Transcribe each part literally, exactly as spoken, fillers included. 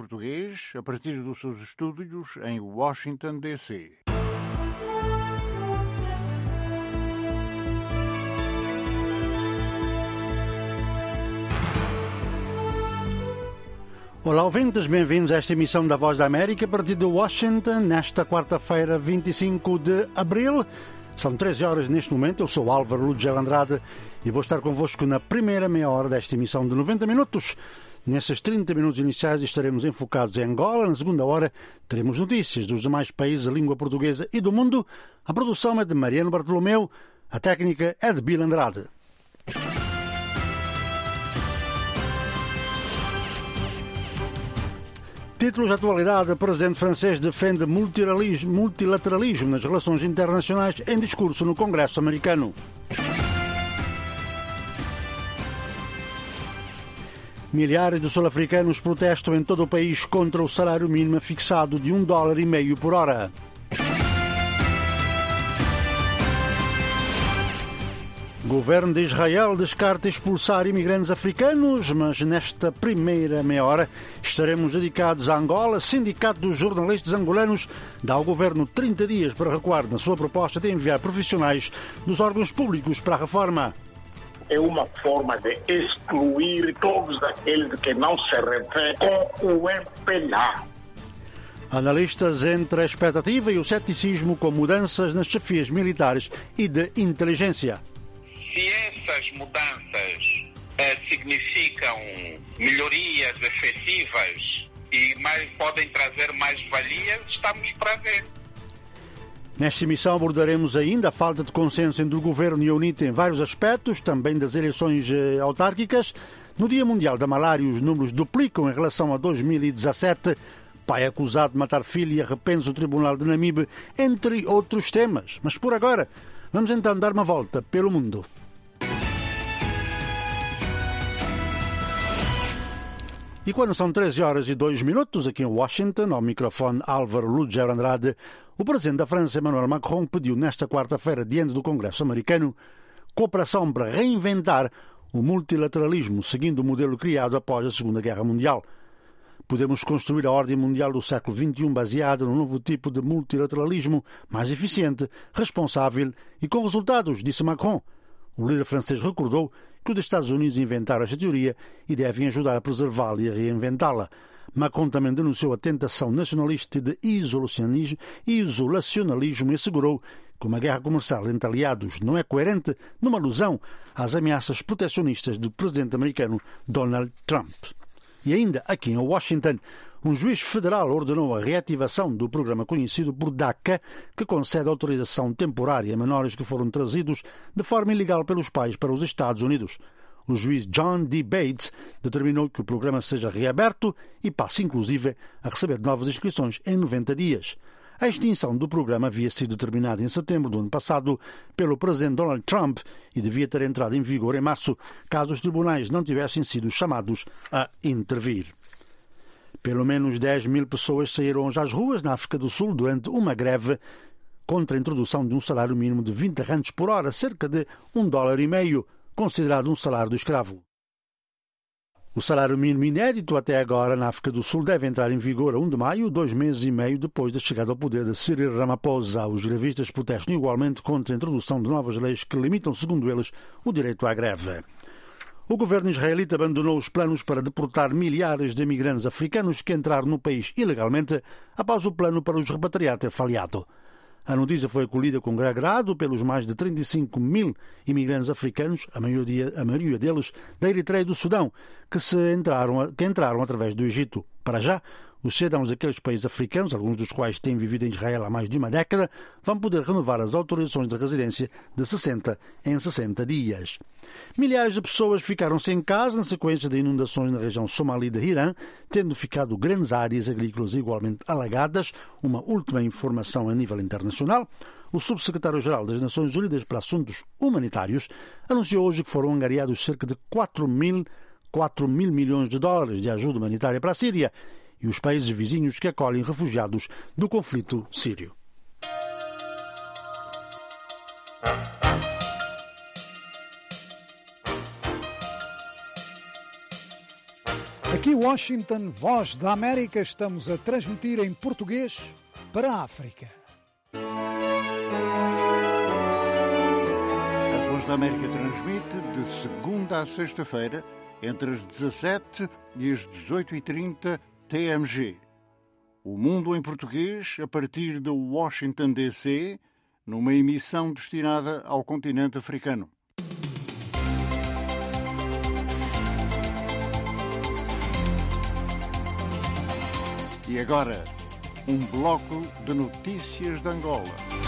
português a partir dos seus estúdios em Washington, D C Olá, ouvintes, bem-vindos a esta emissão da Voz da América a partir de Washington, nesta quarta-feira, vinte e cinco de abril. São treze horas neste momento. Eu sou Álvaro Lugel Andrade e vou estar convosco na primeira meia hora desta emissão de noventa minutos. Nesses trinta minutos iniciais estaremos enfocados em Angola. Na segunda hora teremos notícias dos demais países de língua portuguesa e do mundo. A produção é de Mariano Bartolomeu, a técnica é de Bill Andrade. Títulos de atualidade: o presidente francês defende multilateralismo, multilateralismo nas relações internacionais em discurso no Congresso americano. Milhares de sul-africanos protestam em todo o país contra o salário mínimo fixado de um dólar e meio por hora. O governo de Israel descarta expulsar imigrantes africanos, mas nesta primeira meia hora estaremos dedicados a Angola. Sindicato dos Jornalistas Angolanos dá ao governo trinta dias para recuar na sua proposta de enviar profissionais dos órgãos públicos para a reforma. É uma forma de excluir todos aqueles que não se revêem com o M P L A. Analistas entre a expectativa e o ceticismo com mudanças nas chefias militares e de inteligência. Se essas mudanças eh, significam melhorias efetivas e mais, podem trazer mais valias, estamos para ver. Nesta emissão abordaremos ainda a falta de consenso entre o Governo e a UNITA em vários aspectos, também das eleições eh, autárquicas. No Dia Mundial da Malária, os números duplicam em relação a dois mil e dezassete. Pai acusado de matar filho e arrepende-se o Tribunal de Namibe, entre outros temas. Mas por agora, vamos então dar uma volta pelo mundo. E quando são treze horas e dois minutos, aqui em Washington, ao microfone Álvaro Lugel Andrade, o presidente da França, Emmanuel Macron, pediu nesta quarta-feira, diante do Congresso americano, cooperação para reinventar o multilateralismo, seguindo o modelo criado após a Segunda Guerra Mundial. Podemos construir a ordem mundial do século vinte e um baseada num novo tipo de multilateralismo mais eficiente, responsável e com resultados, disse Macron. O líder francês recordou que os Estados Unidos inventaram esta teoria e devem ajudar a preservá-la e a reinventá-la. Macron também denunciou a tentação nacionalista de isolacionismo, isolacionalismo e assegurou que uma guerra comercial entre aliados não é coerente numa alusão às ameaças protecionistas do presidente americano Donald Trump. E ainda aqui em Washington, um juiz federal ordenou a reativação do programa conhecido por DACA, que concede autorização temporária a menores que foram trazidos de forma ilegal pelos pais para os Estados Unidos. O juiz John D. Bates determinou que o programa seja reaberto e passe inclusive a receber novas inscrições em noventa dias. A extinção do programa havia sido determinada em setembro do ano passado pelo presidente Donald Trump e devia ter entrado em vigor em março, caso os tribunais não tivessem sido chamados a intervir. Pelo menos dez mil pessoas saíram hoje às ruas na África do Sul durante uma greve contra a introdução de um salário mínimo de vinte rands por hora, cerca de um dólar e meio, considerado um salário do escravo. O salário mínimo inédito até agora na África do Sul deve entrar em vigor a um de maio, dois meses e meio depois da chegada ao poder de Cyril Ramaphosa. Os grevistas protestam igualmente contra a introdução de novas leis que limitam, segundo eles, o direito à greve. O governo israelita abandonou os planos para deportar milhares de imigrantes africanos que entraram no país ilegalmente após o plano para os repatriar ter falhado. A notícia foi acolhida com agrado pelos mais de trinta e cinco mil imigrantes africanos, a maioria, a maioria deles da Eritreia e do Sudão, que, se entraram, que entraram através do Egito. Para já, os cidadãos daqueles países africanos, alguns dos quais têm vivido em Israel há mais de uma década, vão poder renovar as autorizações de residência de sessenta em sessenta dias. Milhares de pessoas ficaram sem casa na sequência de inundações na região somali de Irã, tendo ficado grandes áreas agrícolas igualmente alagadas. Uma última informação a nível internacional: o subsecretário-geral das Nações Unidas para Assuntos Humanitários anunciou hoje que foram angariados cerca de quatro mil milhões de dólares de ajuda humanitária para a Síria e os países vizinhos que acolhem refugiados do conflito sírio. Aqui Washington, Voz da América, estamos a transmitir em português para a África. A Voz da América transmite de segunda a sexta-feira, entre as dezassete e as dezoito e trinta T M G. O Mundo em Português, a partir de Washington, D C, numa emissão destinada ao continente africano. E agora, um bloco de notícias de Angola.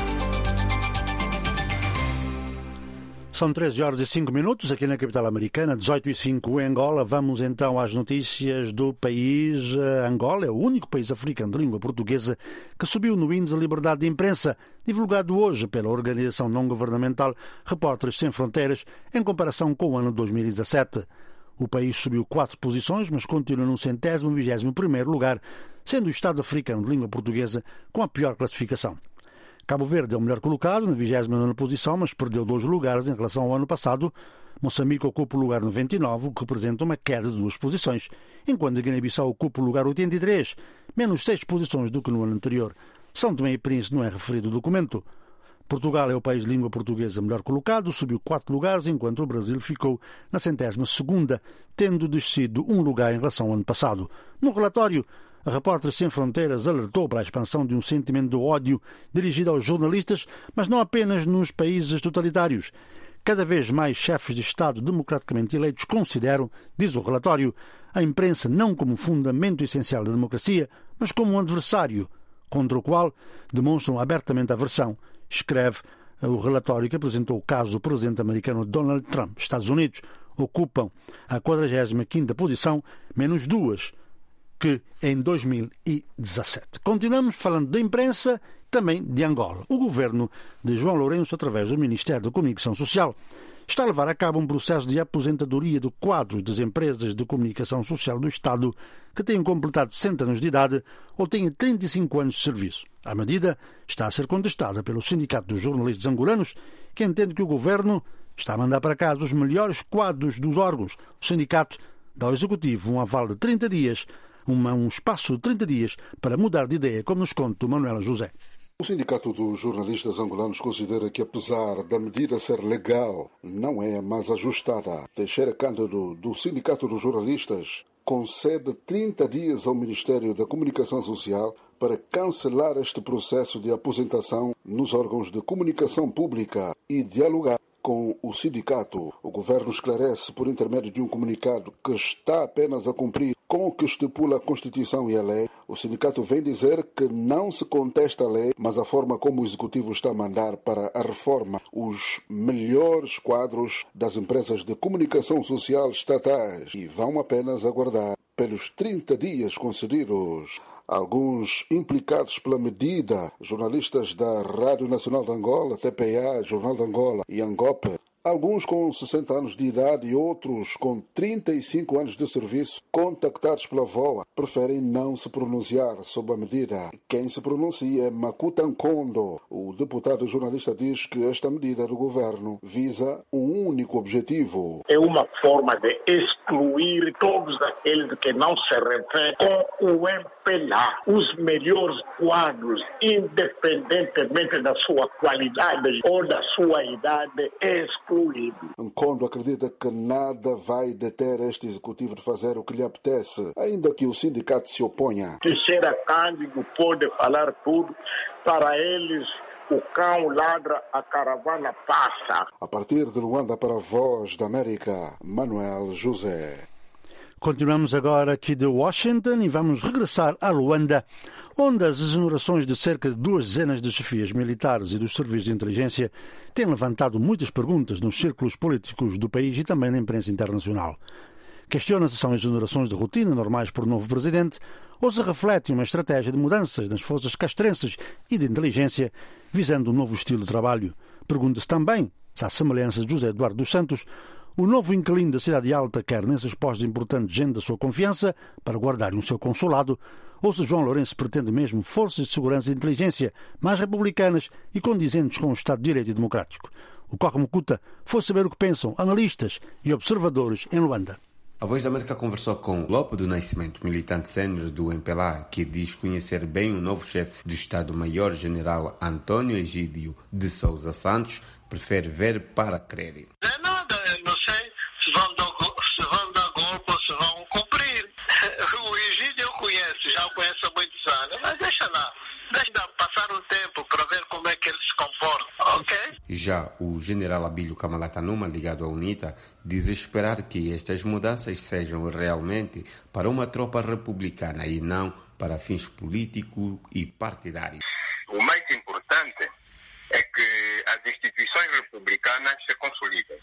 São treze horas e cinco minutos aqui na capital americana, dezoito e cinco em Angola. Vamos então às notícias do país. Angola é o único país africano de língua portuguesa que subiu no índice de liberdade de imprensa, divulgado hoje pela organização não-governamental Repórteres Sem Fronteiras, em comparação com o ano dois mil e dezassete. O país subiu quatro posições, mas continua no centésimo vigésimo primeiro lugar, sendo o Estado africano de língua portuguesa com a pior classificação. Cabo Verde é o melhor colocado, na vigésima nona posição, mas perdeu dois lugares em relação ao ano passado. Moçambique ocupa o lugar noventa e nove, o que representa uma queda de duas posições, enquanto a Guiné-Bissau ocupa o lugar oitenta e três, menos seis posições do que no ano anterior. São Tomé e Príncipe não é referido no documento. Portugal é o país de língua portuguesa melhor colocado, subiu quatro lugares, enquanto o Brasil ficou na centésima segunda, tendo descido um lugar em relação ao ano passado. No relatório, a Repórteres Sem Fronteiras alertou para a expansão de um sentimento de ódio dirigido aos jornalistas, mas não apenas nos países totalitários. Cada vez mais chefes de Estado democraticamente eleitos consideram, diz o relatório, a imprensa não como um fundamento essencial da democracia, mas como um adversário, contra o qual demonstram abertamente aversão, escreve o relatório que apresentou o caso do presidente americano Donald Trump. Estados Unidos ocupam a quadragésima quinta posição, menos duas que em dois mil e dezassete. Continuamos falando da imprensa, também de Angola. O governo de João Lourenço, através do Ministério da Comunicação Social, está a levar a cabo um processo de aposentadoria de quadros das empresas de comunicação social do Estado que tenham completado sessenta anos de idade ou tenham trinta e cinco anos de serviço. A medida está a ser contestada pelo Sindicato dos Jornalistas Angolanos, que entende que o governo está a mandar para casa os melhores quadros dos órgãos. O sindicato dá ao Executivo um aval de trinta dias, uma, um espaço de trinta dias para mudar de ideia, como nos conta o Manuela José. O Sindicato dos Jornalistas Angolanos considera que, apesar da medida ser legal, não é a mais ajustada. Teixeira Cândido, do Sindicato dos Jornalistas, concede trinta dias ao Ministério da Comunicação Social para cancelar este processo de aposentação nos órgãos de comunicação pública e dialogar com o sindicato. O governo esclarece, por intermédio de um comunicado, que está apenas a cumprir com o que estipula a Constituição e a lei. O sindicato vem dizer que não se contesta a lei, mas a forma como o Executivo está a mandar para a reforma os melhores quadros das empresas de comunicação social estatais e vão apenas aguardar pelos trinta dias concedidos. Alguns implicados pela medida, jornalistas da Rádio Nacional de Angola, T P A, Jornal de Angola e Angope, alguns com sessenta anos de idade e outros com trinta e cinco anos de serviço, contactados pela V O A, preferem não se pronunciar sobre a medida. Quem se pronuncia é Makuta Nkondo. O deputado jornalista diz que esta medida do governo visa um único objetivo. É uma forma de excluir todos aqueles que não se referem com o empelar os melhores quadros, independentemente da sua qualidade ou da sua idade, excluído. Nkondo acredita que nada vai deter este executivo de fazer o que lhe apetece, ainda que o sindicato se oponha. Teixeira Cândido pode falar tudo, para eles o cão ladra, a caravana passa. A partir de Luanda para a Voz da América, Manuel José. Continuamos agora aqui de Washington e vamos regressar a Luanda, onde as exonerações de cerca de duas dezenas de chefias militares e dos serviços de inteligência têm levantado muitas perguntas nos círculos políticos do país e também na imprensa internacional. Questiona-se se são exonerações de rotina normais por um novo presidente ou se refletem uma estratégia de mudanças nas forças castrenses e de inteligência visando um novo estilo de trabalho. Pergunta-se também se, à semelhança de José Eduardo dos Santos, o novo inquilino da Cidade Alta quer nesses postos importantes gente da sua confiança para guardarem o seu consulado, ou se João Lourenço pretende mesmo forças de segurança e inteligência mais republicanas e condizentes com o Estado de Direito e democrático. O Coca Mucuta foi saber o que pensam analistas e observadores em Luanda. A Voz da América conversou com Lope do Nascimento, militante sênior do M P L A, que diz conhecer bem o novo chefe do Estado-Maior-General Antônio Egídio de Sousa Santos, prefere ver para crer. Não é nada, eu não sei se vão dar, se vão dar golpe ou se vão cumprir. O Egídio eu conheço, já o conheço há muitos anos, mas deixa lá, deixa passar um tempo para ver como é que ele se comporta, ok? Já o general Abílio Camalata Numa, ligado à UNITA, diz esperar que estas mudanças sejam realmente para uma tropa republicana e não para fins políticos e partidários. O mais importante é que as instituições republicanas se consolidem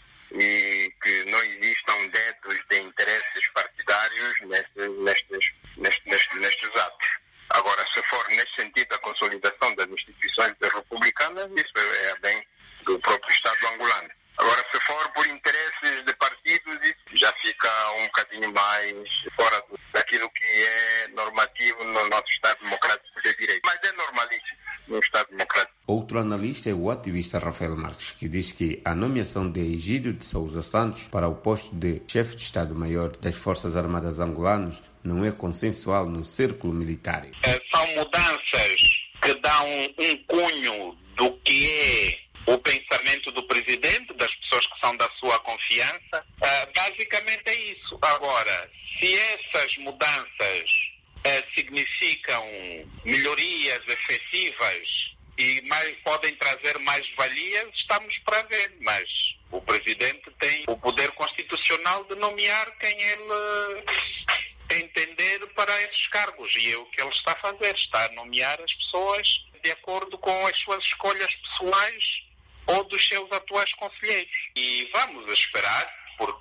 e que não existam dedos de interesses partidários nestes, nestes, nestes, nestes atos. Agora, se for nesse sentido a consolidação das instituições republicanas, isso é bem do próprio Estado angolano. Agora, se for por interesses de partidos, isso já fica um bocadinho mais fora daquilo que é normativo no nosso Estado Democrático de Direito. Mas é normalíssimo no Estado Democrático. Outro analista é o ativista Rafael Marques, que diz que a nomeação de Egídio de Sousa Santos para o posto de chefe de Estado-Maior das Forças Armadas angolanas não é consensual no círculo militar. São mudanças que dão um cunho do que é o pensamento do presidente, das pessoas que são da sua confiança. Uh, basicamente é isso. Agora, se essas mudanças uh, significam melhorias efetivas e mais, podem trazer mais valias, estamos para ver. Mas o presidente tem o poder constitucional de nomear quem ele entender para esses cargos. E é o que ele está a fazer. Está a nomear as pessoas de acordo com as suas escolhas pessoais ou dos seus atuais conselheiros. E vamos esperar,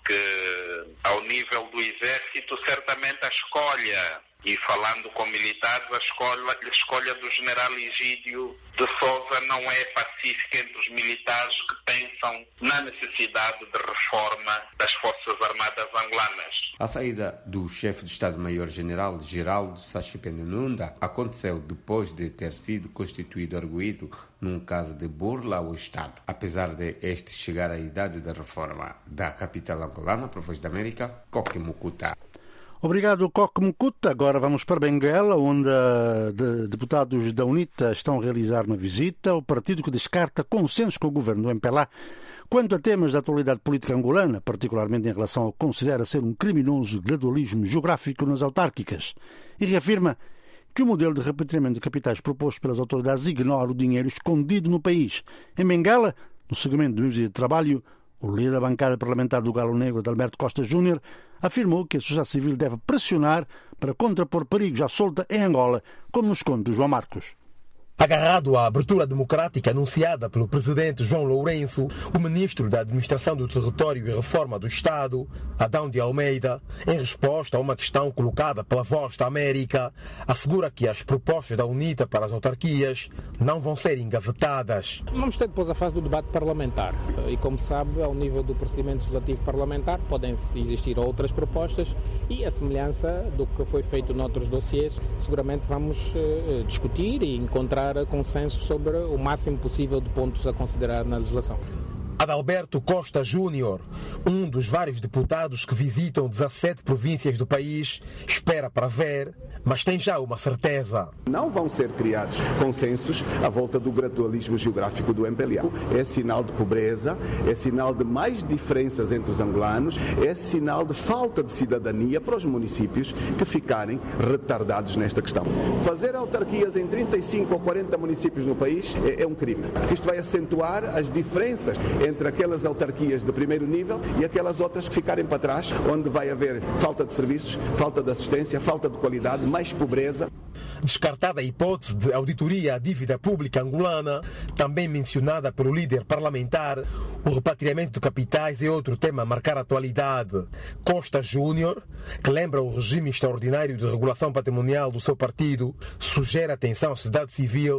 porque ao nível do Exército, certamente a escolha, e falando com militares, a escolha, a escolha do general Egídio de Sousa não é pacífica entre os militares que pensam na necessidade de reforma das Forças Armadas angolanas. A saída do chefe de Estado-Maior-General, Geraldo Sachipene-Nunda, aconteceu depois de ter sido constituído arguido num caso de burla ao Estado, apesar de este chegar à idade da reforma. Da capital angolana, para a Voz da América, Coque Mucuta. Obrigado, Coque Mucuta. Agora vamos para Benguela, onde de, deputados da UNITA estão a realizar uma visita. O partido que descarta consenso com o governo do M P L A quanto a temas da atualidade política angolana, particularmente em relação ao que considera ser um criminoso gradualismo geográfico nas autárquicas, e reafirma que o modelo de repatriamento de capitais proposto pelas autoridades ignora o dinheiro escondido no país. Em Benguela, no segmento de visita de trabalho, o líder da bancada parlamentar do Galo Negro, Adalberto Costa Júnior, afirmou que a sociedade civil deve pressionar para contrapor perigos à solta em Angola, como nos conta João Marcos. Agarrado à abertura democrática anunciada pelo presidente João Lourenço, o ministro da Administração do Território e Reforma do Estado, Adão de Almeida, em resposta a uma questão colocada pela Voz da América, assegura que as propostas da UNITA para as autarquias não vão ser engavetadas. Vamos ter depois a fase do debate parlamentar e, como sabe, ao nível do procedimento legislativo parlamentar podem existir outras propostas e a semelhança do que foi feito noutros dossiês, seguramente vamos uh, discutir e encontrar consenso sobre o máximo possível de pontos a considerar na legislação. Adalberto Costa Júnior, um dos vários deputados que visitam dezassete províncias do país, espera para ver, mas tem já uma certeza. Não vão ser criados consensos à volta do gradualismo geográfico do M P L A. É sinal de pobreza, é sinal de mais diferenças entre os angolanos, é sinal de falta de cidadania para os municípios que ficarem retardados nesta questão. Fazer autarquias em trinta e cinco ou quarenta municípios no país é, é um crime, porque isto vai acentuar as diferenças entre aquelas autarquias de primeiro nível e aquelas outras que ficarem para trás, onde vai haver falta de serviços, falta de assistência, falta de qualidade, mais pobreza. Descartada a hipótese de auditoria à dívida pública angolana, também mencionada pelo líder parlamentar, o repatriamento de capitais é outro tema a marcar a atualidade. Costa Júnior, que lembra o regime extraordinário de regulação patrimonial do seu partido, sugere atenção à sociedade civil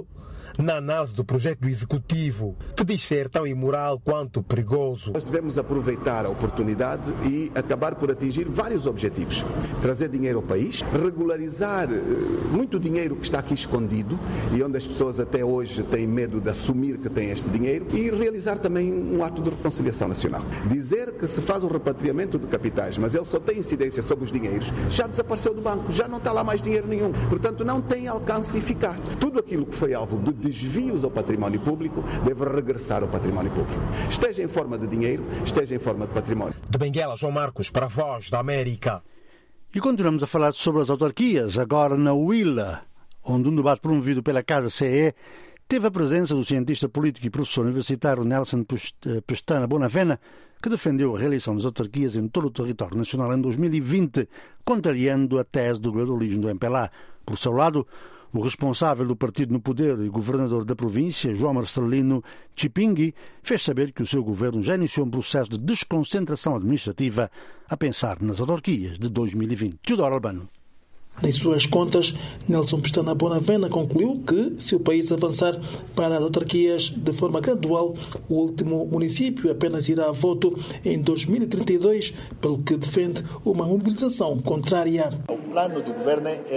na análise do projeto do Executivo, que diz ser tão imoral quanto perigoso. Nós devemos aproveitar a oportunidade e acabar por atingir vários objetivos. Trazer dinheiro ao país, regularizar muito dinheiro que está aqui escondido e onde as pessoas até hoje têm medo de assumir que têm este dinheiro, e realizar também um ato de reconciliação nacional. Dizer que se faz um repatriamento de capitais, mas ele só tem incidência sobre os dinheiros, já desapareceu do banco, já não está lá mais dinheiro nenhum. Portanto, não tem alcance eficaz. Tudo aquilo que foi alvo de desvios ao património público deve regressar ao património público. Esteja em forma de dinheiro, esteja em forma de património. De Benguela, João Marcos, para a Voz da América. E continuamos a falar sobre as autarquias, agora na Huila, onde um debate promovido pela Casa C E teve a presença do cientista político e professor universitário Nelson Pestana Bonavena, que defendeu a reeleição das autarquias em todo o território nacional em dois mil e vinte, contrariando a tese do gradualismo do M P L A. Por seu lado, o responsável do partido no poder e governador da província, João Marcelino Chipingui, fez saber que o seu governo já iniciou um processo de desconcentração administrativa a pensar nas autarquias de dois mil e vinte. Teodoro Albano. Em suas contas, Nelson Pestana Bonavena concluiu que, se o país avançar para as autarquias de forma gradual, o último município apenas irá a voto em dois mil e trinta e dois, pelo que defende uma mobilização contrária. O plano do governo é,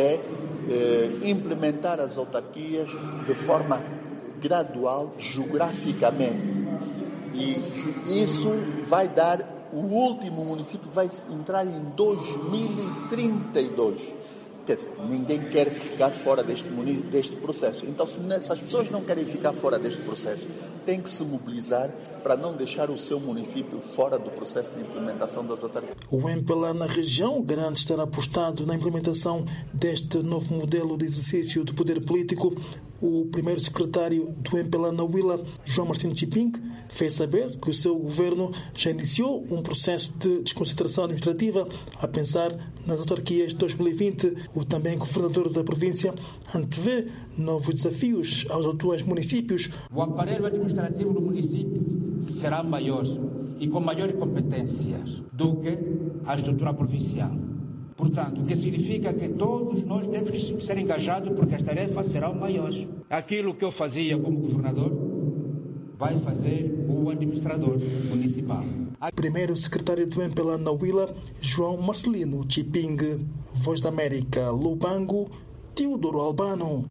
é implementar as autarquias de forma gradual, geograficamente. E isso vai dar, o último município vai entrar em dois mil e trinta e dois. Quer dizer, ninguém quer ficar fora deste, deste processo. Então, se as pessoas não querem ficar fora deste processo, têm que se mobilizar para não deixar o seu município fora do processo de implementação das autarquias. O M P L A na região garante estar apostado na implementação deste novo modelo de exercício do poder político. O primeiro secretário do M P L A na Huila, João Marcelino Chipingui, fez saber que o seu governo já iniciou um processo de desconcentração administrativa a pensar nas autarquias de dois mil e vinte. O também governador da província antevê novos desafios aos atuais municípios. O aparelho administrativo do município será maior e com maiores competências do que a estrutura provincial. Portanto, o que significa que todos nós temos que ser engajados porque as tarefas serão maiores. Aquilo que eu fazia como governador vai fazer o administrador municipal. Primeiro secretário do M P L A na Huila, João Marcelino Chipingui. Voz da América, Lubango, Teodoro Albano.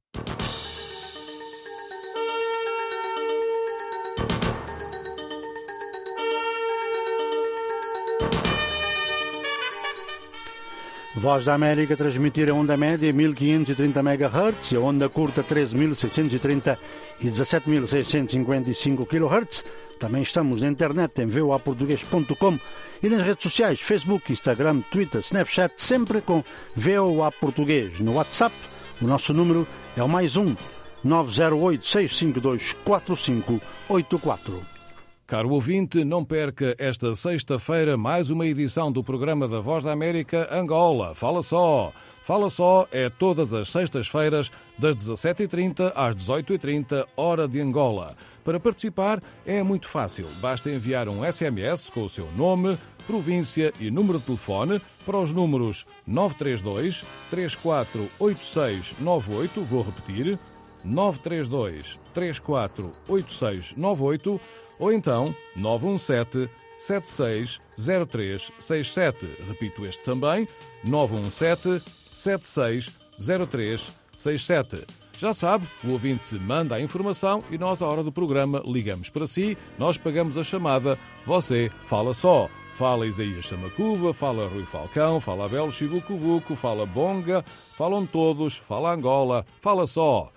Voz da América transmitir a onda média mil quinhentos e trinta megahertz e a onda curta treze mil seiscentos e trinta e dezassete mil seiscentos e cinquenta e cinco quilohertz. Também estamos na internet em v o a português ponto com e nas redes sociais Facebook, Instagram, Twitter, Snapchat, sempre com V O A Português. No WhatsApp, o nosso número é o mais um nove zero oito, seis cinco dois, quatro cinco oito quatro. Caro ouvinte, não perca esta sexta-feira mais uma edição do programa da Voz da América Angola. Fala só! Fala só é todas as sextas-feiras, das dezassete e trinta às dezoito e trinta, hora de Angola. Para participar é muito fácil. Basta enviar um S M S com o seu nome, província e número de telefone para os números nove três dois, três quatro oito seis nove oito, vou repetir, nove três dois, três quatro oito seis nove oito, ou então nove um sete, sete seis zero três seis sete. Repito este também, nove um sete, sete seis zero três seis sete. Já sabe, o ouvinte manda a informação e nós, à hora do programa, ligamos para si, nós pagamos a chamada, você fala só. Fala Isaías Samacuva, fala Rui Falcão, fala Abel Chivucovuco, fala Bonga, falam todos, fala Angola, fala só.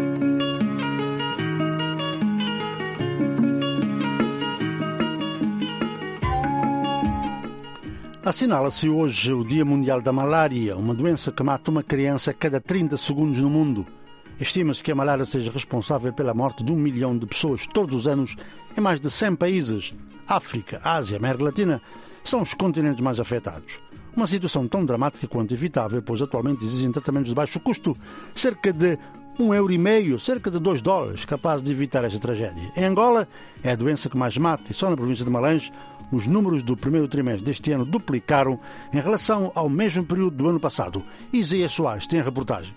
Assinala-se hoje o Dia Mundial da Malária, uma doença que mata uma criança a cada trinta segundos no mundo. Estima-se que a malária seja responsável pela morte de um milhão de pessoas todos os anos em mais de cem países. África, Ásia, América Latina são os continentes mais afetados. Uma situação tão dramática quanto evitável, pois atualmente existem tratamentos de baixo custo, cerca de um euro e meio, cerca de dois dólares, capazes de evitar esta tragédia. Em Angola, é a doença que mais mata e só na província de Malange os números do primeiro trimestre deste ano duplicaram em relação ao mesmo período do ano passado. Isaías Soares tem a reportagem.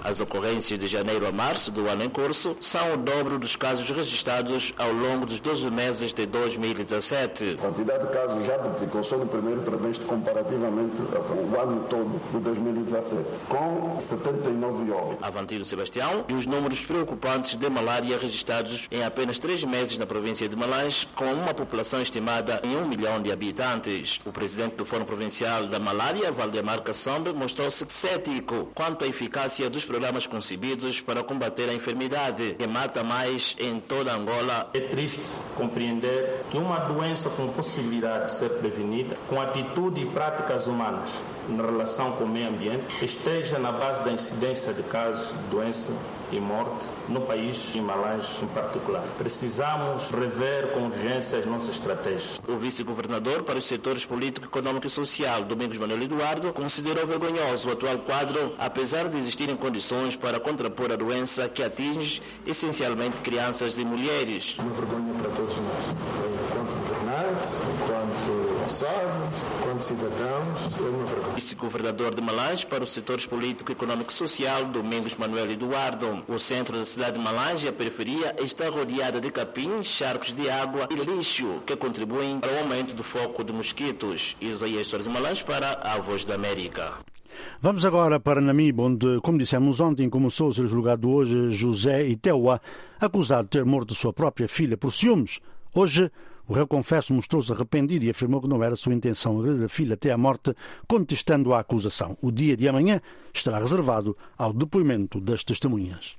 As ocorrências de janeiro a março do ano em curso são o dobro dos casos registrados ao longo dos doze meses de dois mil e dezassete. A quantidade de casos já duplicou só no primeiro trimestre comparativamente ao ano todo de dois mil e dezassete, com setenta e nove óbitos. Avantino Sebastião e os números preocupantes de malária registrados em apenas três meses na província de Malange, com uma população estimada em um milhão de habitantes. O presidente do Fórum Provincial da Malária, Valdemar Kassombe, mostrou-se cético quanto à eficácia dos programas concebidos para combater a enfermidade, que mata mais em toda Angola. É triste compreender que uma doença com possibilidade de ser prevenida, com atitude e práticas humanas na relação com o meio ambiente, esteja na base da incidência de casos de doença e morte no país, em Malange em particular. Precisamos rever com urgência as nossas estratégias. O vice-governador para os setores político, econômico e social, Domingos Manuel Eduardo, considerou vergonhoso o atual quadro, apesar de existirem condições para contrapor a doença que atinge essencialmente crianças e mulheres. Uma vergonha para todos nós, enquanto governantes, enquanto responsáveis, enquanto cidadãos, é uma vergonha. Vice-governador de Malange para os setores político, econômico e social, Domingos Manuel Eduardo. O centro da cidade de Malange, a periferia, está rodeada de capins, charcos de água e lixo que contribuem para o aumento do foco de mosquitos. Isaías Soares de Malange para a Voz da América. Vamos agora para Namibe, onde, como dissemos ontem, começou a ser julgado hoje José Itewa, acusado de ter morto sua própria filha por ciúmes. Hoje, o réu confesso mostrou-se arrependido e afirmou que não era sua intenção agredir a filha até à morte, contestando a acusação. O dia de amanhã estará reservado ao depoimento das testemunhas.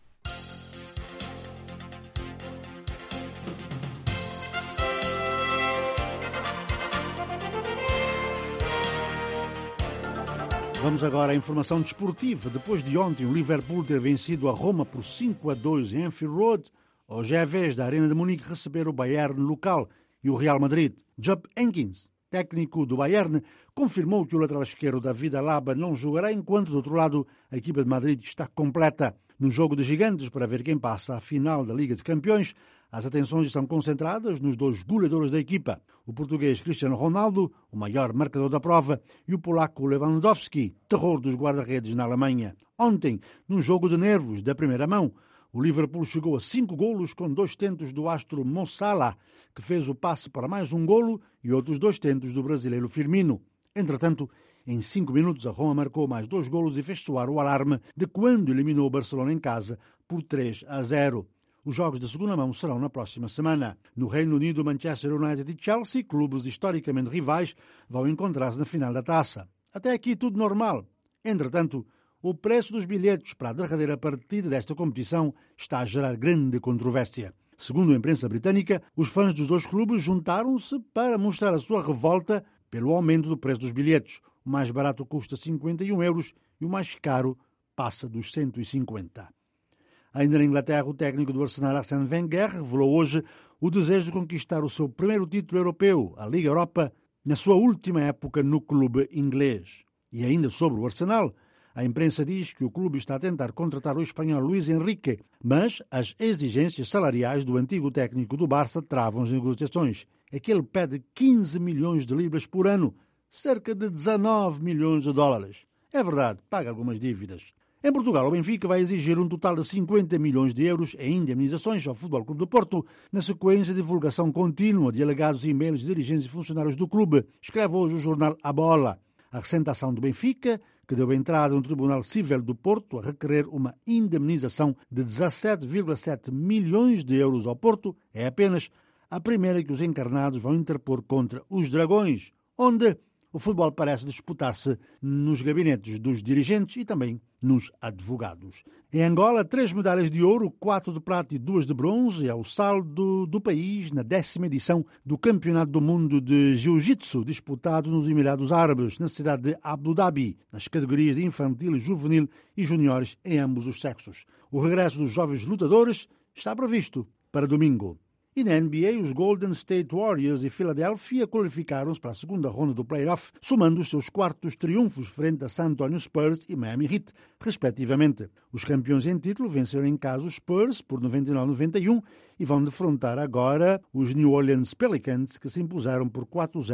Vamos agora à informação desportiva. Depois de ontem o Liverpool ter vencido a Roma por cinco a dois em Anfield Road, hoje é a vez da Arena de Munique receber o Bayern local e o Real Madrid. Jupp Heynckes, técnico do Bayern, confirmou que o lateral esquerdo David Alaba não jogará, enquanto, do outro lado, a equipa de Madrid está completa. No jogo de gigantes para ver quem passa à final da Liga dos Campeões, as atenções estão concentradas nos dois goleadores da equipa, o português Cristiano Ronaldo, o maior marcador da prova, e o polaco Lewandowski, terror dos guarda-redes na Alemanha. Ontem, num jogo de nervos da primeira mão, o Liverpool chegou a cinco golos com dois tentos do astro Mo Salah, que fez o passe para mais um golo, e outros dois tentos do brasileiro Firmino. Entretanto, em cinco minutos, a Roma marcou mais dois golos e fez soar o alarme de quando eliminou o Barcelona em casa por três a zero. Os jogos de segunda mão serão na próxima semana. No Reino Unido, Manchester United e Chelsea, clubes historicamente rivais, vão encontrar-se na final da taça. Até aqui tudo normal. Entretanto, o preço dos bilhetes para a derradeira partida desta competição está a gerar grande controvérsia. Segundo a imprensa britânica, os fãs dos dois clubes juntaram-se para mostrar a sua revolta pelo aumento do preço dos bilhetes. O mais barato custa cinquenta e um euros e o mais caro passa dos cento e cinquenta. Ainda na Inglaterra, o técnico do Arsenal, Arsène Wenger, revelou hoje o desejo de conquistar o seu primeiro título europeu, a Liga Europa, na sua última época no clube inglês. E ainda sobre o Arsenal, a imprensa diz que o clube está a tentar contratar o espanhol Luís Enrique, mas as exigências salariais do antigo técnico do Barça travam as negociações. É que ele pede quinze milhões de libras por ano, cerca de dezanove milhões de dólares. É verdade, paga algumas dívidas. Em Portugal, o Benfica vai exigir um total de cinquenta milhões de euros em indemnizações ao Futebol Clube do Porto, na sequência de divulgação contínua de alegados e-mails de dirigentes e funcionários do clube, escreve hoje o jornal A Bola. A recente ação do Benfica, que deu entrada no Tribunal Cível do Porto a requerer uma indemnização de dezassete vírgula sete milhões de euros ao Porto, é apenas a primeira que os encarnados vão interpor contra os Dragões, onde o futebol parece disputar-se nos gabinetes dos dirigentes e também nos advogados. Em Angola, três medalhas de ouro, quatro de prata e duas de bronze, é o saldo do país na décima edição do Campeonato do Mundo de Jiu-Jitsu, disputado nos Emirados Árabes, na cidade de Abu Dhabi, nas categorias de infantil, juvenil e juniores em ambos os sexos. O regresso dos jovens lutadores está previsto para domingo. E na N B A, os Golden State Warriors e Filadélfia qualificaram-se para a segunda ronda do play-off, somando os seus quartos triunfos frente a San Antonio Spurs e Miami Heat, respectivamente. Os campeões em título venceram em casa os Spurs por noventa e nove a noventa e um e vão defrontar agora os New Orleans Pelicans, que se impuseram por quatro a zero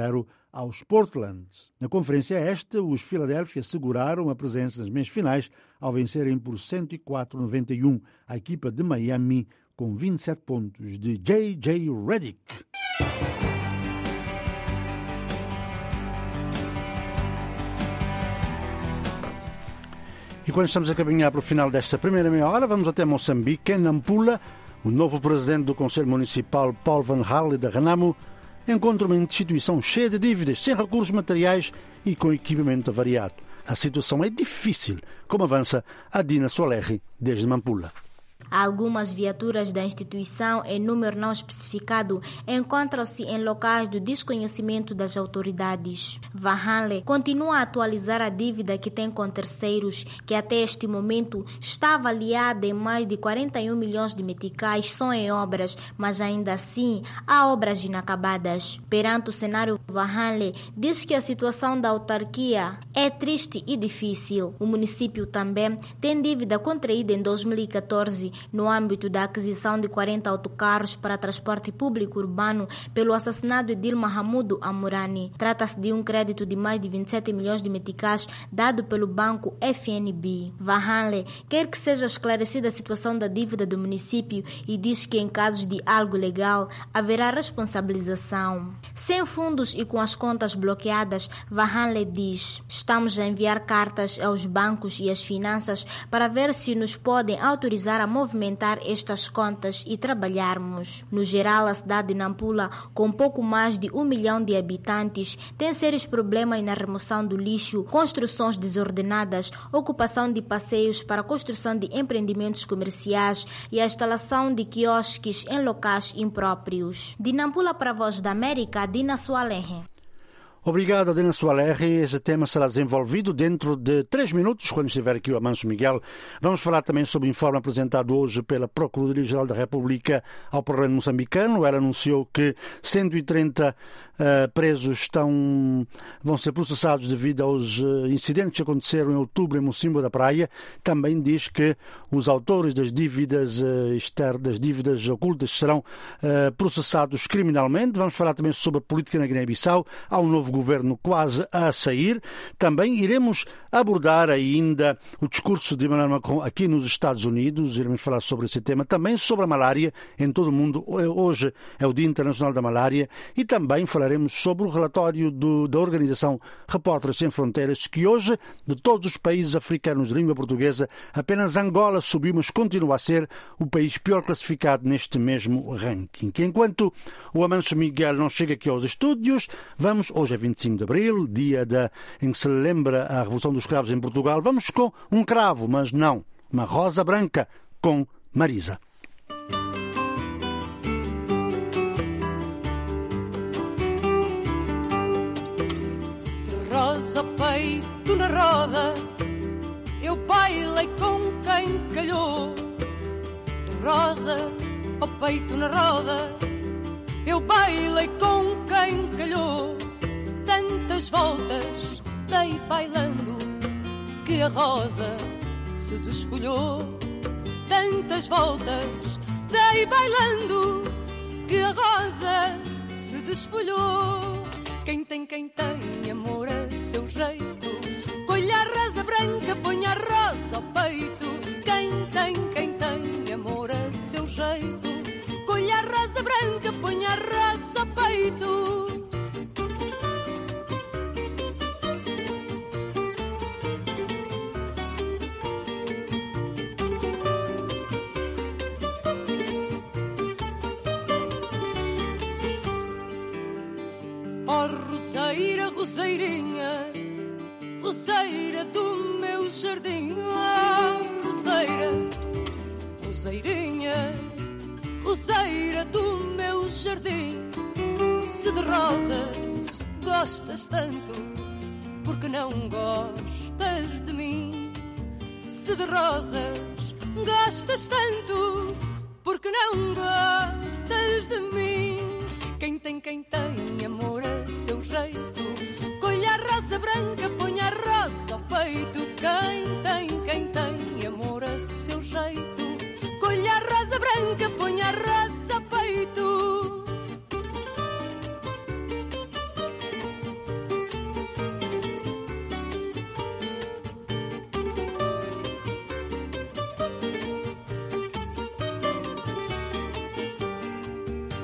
aos Portland. Na conferência esta, os Philadelphia seguraram a presença nas meias finais ao vencerem por cento e quatro a noventa e um a equipa de Miami com vinte e sete pontos de J J Redick. E quando estamos a caminhar para o final desta primeira meia hora, vamos até Moçambique, em Nampula. O novo presidente do Conselho Municipal, Paul Van Harle da Renamo, encontra uma instituição cheia de dívidas, sem recursos materiais e com equipamento avariado. A situação é difícil, como avança a Dina Soalerri, desde Nampula. Algumas viaturas da instituição, em número não especificado, encontram-se em locais do desconhecimento das autoridades. Van Harle continua a atualizar a dívida que tem com terceiros, que até este momento está avaliada em mais de quarenta e um milhões de meticais só em obras, mas ainda assim há obras inacabadas. Perante o cenário, Van Harle diz que a situação da autarquia é triste e difícil. O município também tem dívida contraída em dois mil e catorze no âmbito da aquisição de quarenta autocarros para transporte público urbano pelo assassinato de Dilma Hamudu Amurani. Trata-se de um crédito de mais de vinte e sete milhões de meticais dado pelo banco F N B. Van Harle quer que seja esclarecida a situação da dívida do município e diz que em casos de algo legal haverá responsabilização. Sem fundos e com as contas bloqueadas, Van Harle diz: estamos a enviar cartas aos bancos e às finanças para ver se nos podem autorizar a movimentar estas contas e trabalharmos. No geral, a cidade de Nampula, com pouco mais de um milhão de habitantes, tem sérios problemas na remoção do lixo, construções desordenadas, ocupação de passeios para a construção de empreendimentos comerciais e a instalação de quiosques em locais impróprios. De Nampula para a Voz da América, Dina Soalerri. Obrigado, Dina Soalerri. Este tema será desenvolvido dentro de três minutos, quando estiver aqui o Amanso Miguel. Vamos falar também sobre o informe apresentado hoje pela Procuradoria-Geral da República ao Parlamento moçambicano. Ela anunciou que cento e trinta uh, presos estão, vão ser processados devido aos uh, incidentes que aconteceram em outubro em Mocimboa da Praia. Também diz que os autores das dívidas uh, externas, das dívidas ocultas, serão uh, processados criminalmente. Vamos falar também sobre a política na Guiné-Bissau. Há um novo governo quase a sair. Também iremos abordar ainda o discurso de Emmanuel Macron aqui nos Estados Unidos. Iremos falar sobre esse tema. Também sobre a malária em todo o mundo. Hoje é o Dia Internacional da Malária. E também falaremos sobre o relatório do, da organização Repórteres Sem Fronteiras, que hoje, de todos os países africanos de língua portuguesa, apenas Angola subiu, mas continua a ser o país pior classificado neste mesmo ranking. Que enquanto o Amanso Miguel não chega aqui aos estúdios, vamos, hoje é vinte e cinco de abril, dia da, em que se lembra a Revolução dos Cravos em Portugal. Vamos com um cravo, mas não, uma rosa branca, com Marisa. De rosa peito na roda, eu bailei com quem calhou. De rosa ao peito na roda, eu bailei com quem calhou. Tantas voltas dei bailando que a rosa se desfolhou. Tantas voltas dei bailando que a rosa se desfolhou. Quem tem, quem tem amor a seu jeito, colhe a rosa branca, põe a rosa ao peito. Quem tem, quem tem amor a seu jeito, colhe a rosa branca, põe a rosa ao peito. Oh, roseira, roseirinha, roseira do meu jardim. Oh, roseira, roseirinha, roseira do meu jardim. Se de rosas gostas tanto, porque não gostas de mim? Se de rosas gostas tanto, porque não gostas de mim? Quem tem, quem tem amor a seu jeito, colhe a rosa branca, põe a rosa ao peito. Quem tem, quem tem amor a seu jeito, colhe a rosa branca, põe a rosa ao peito.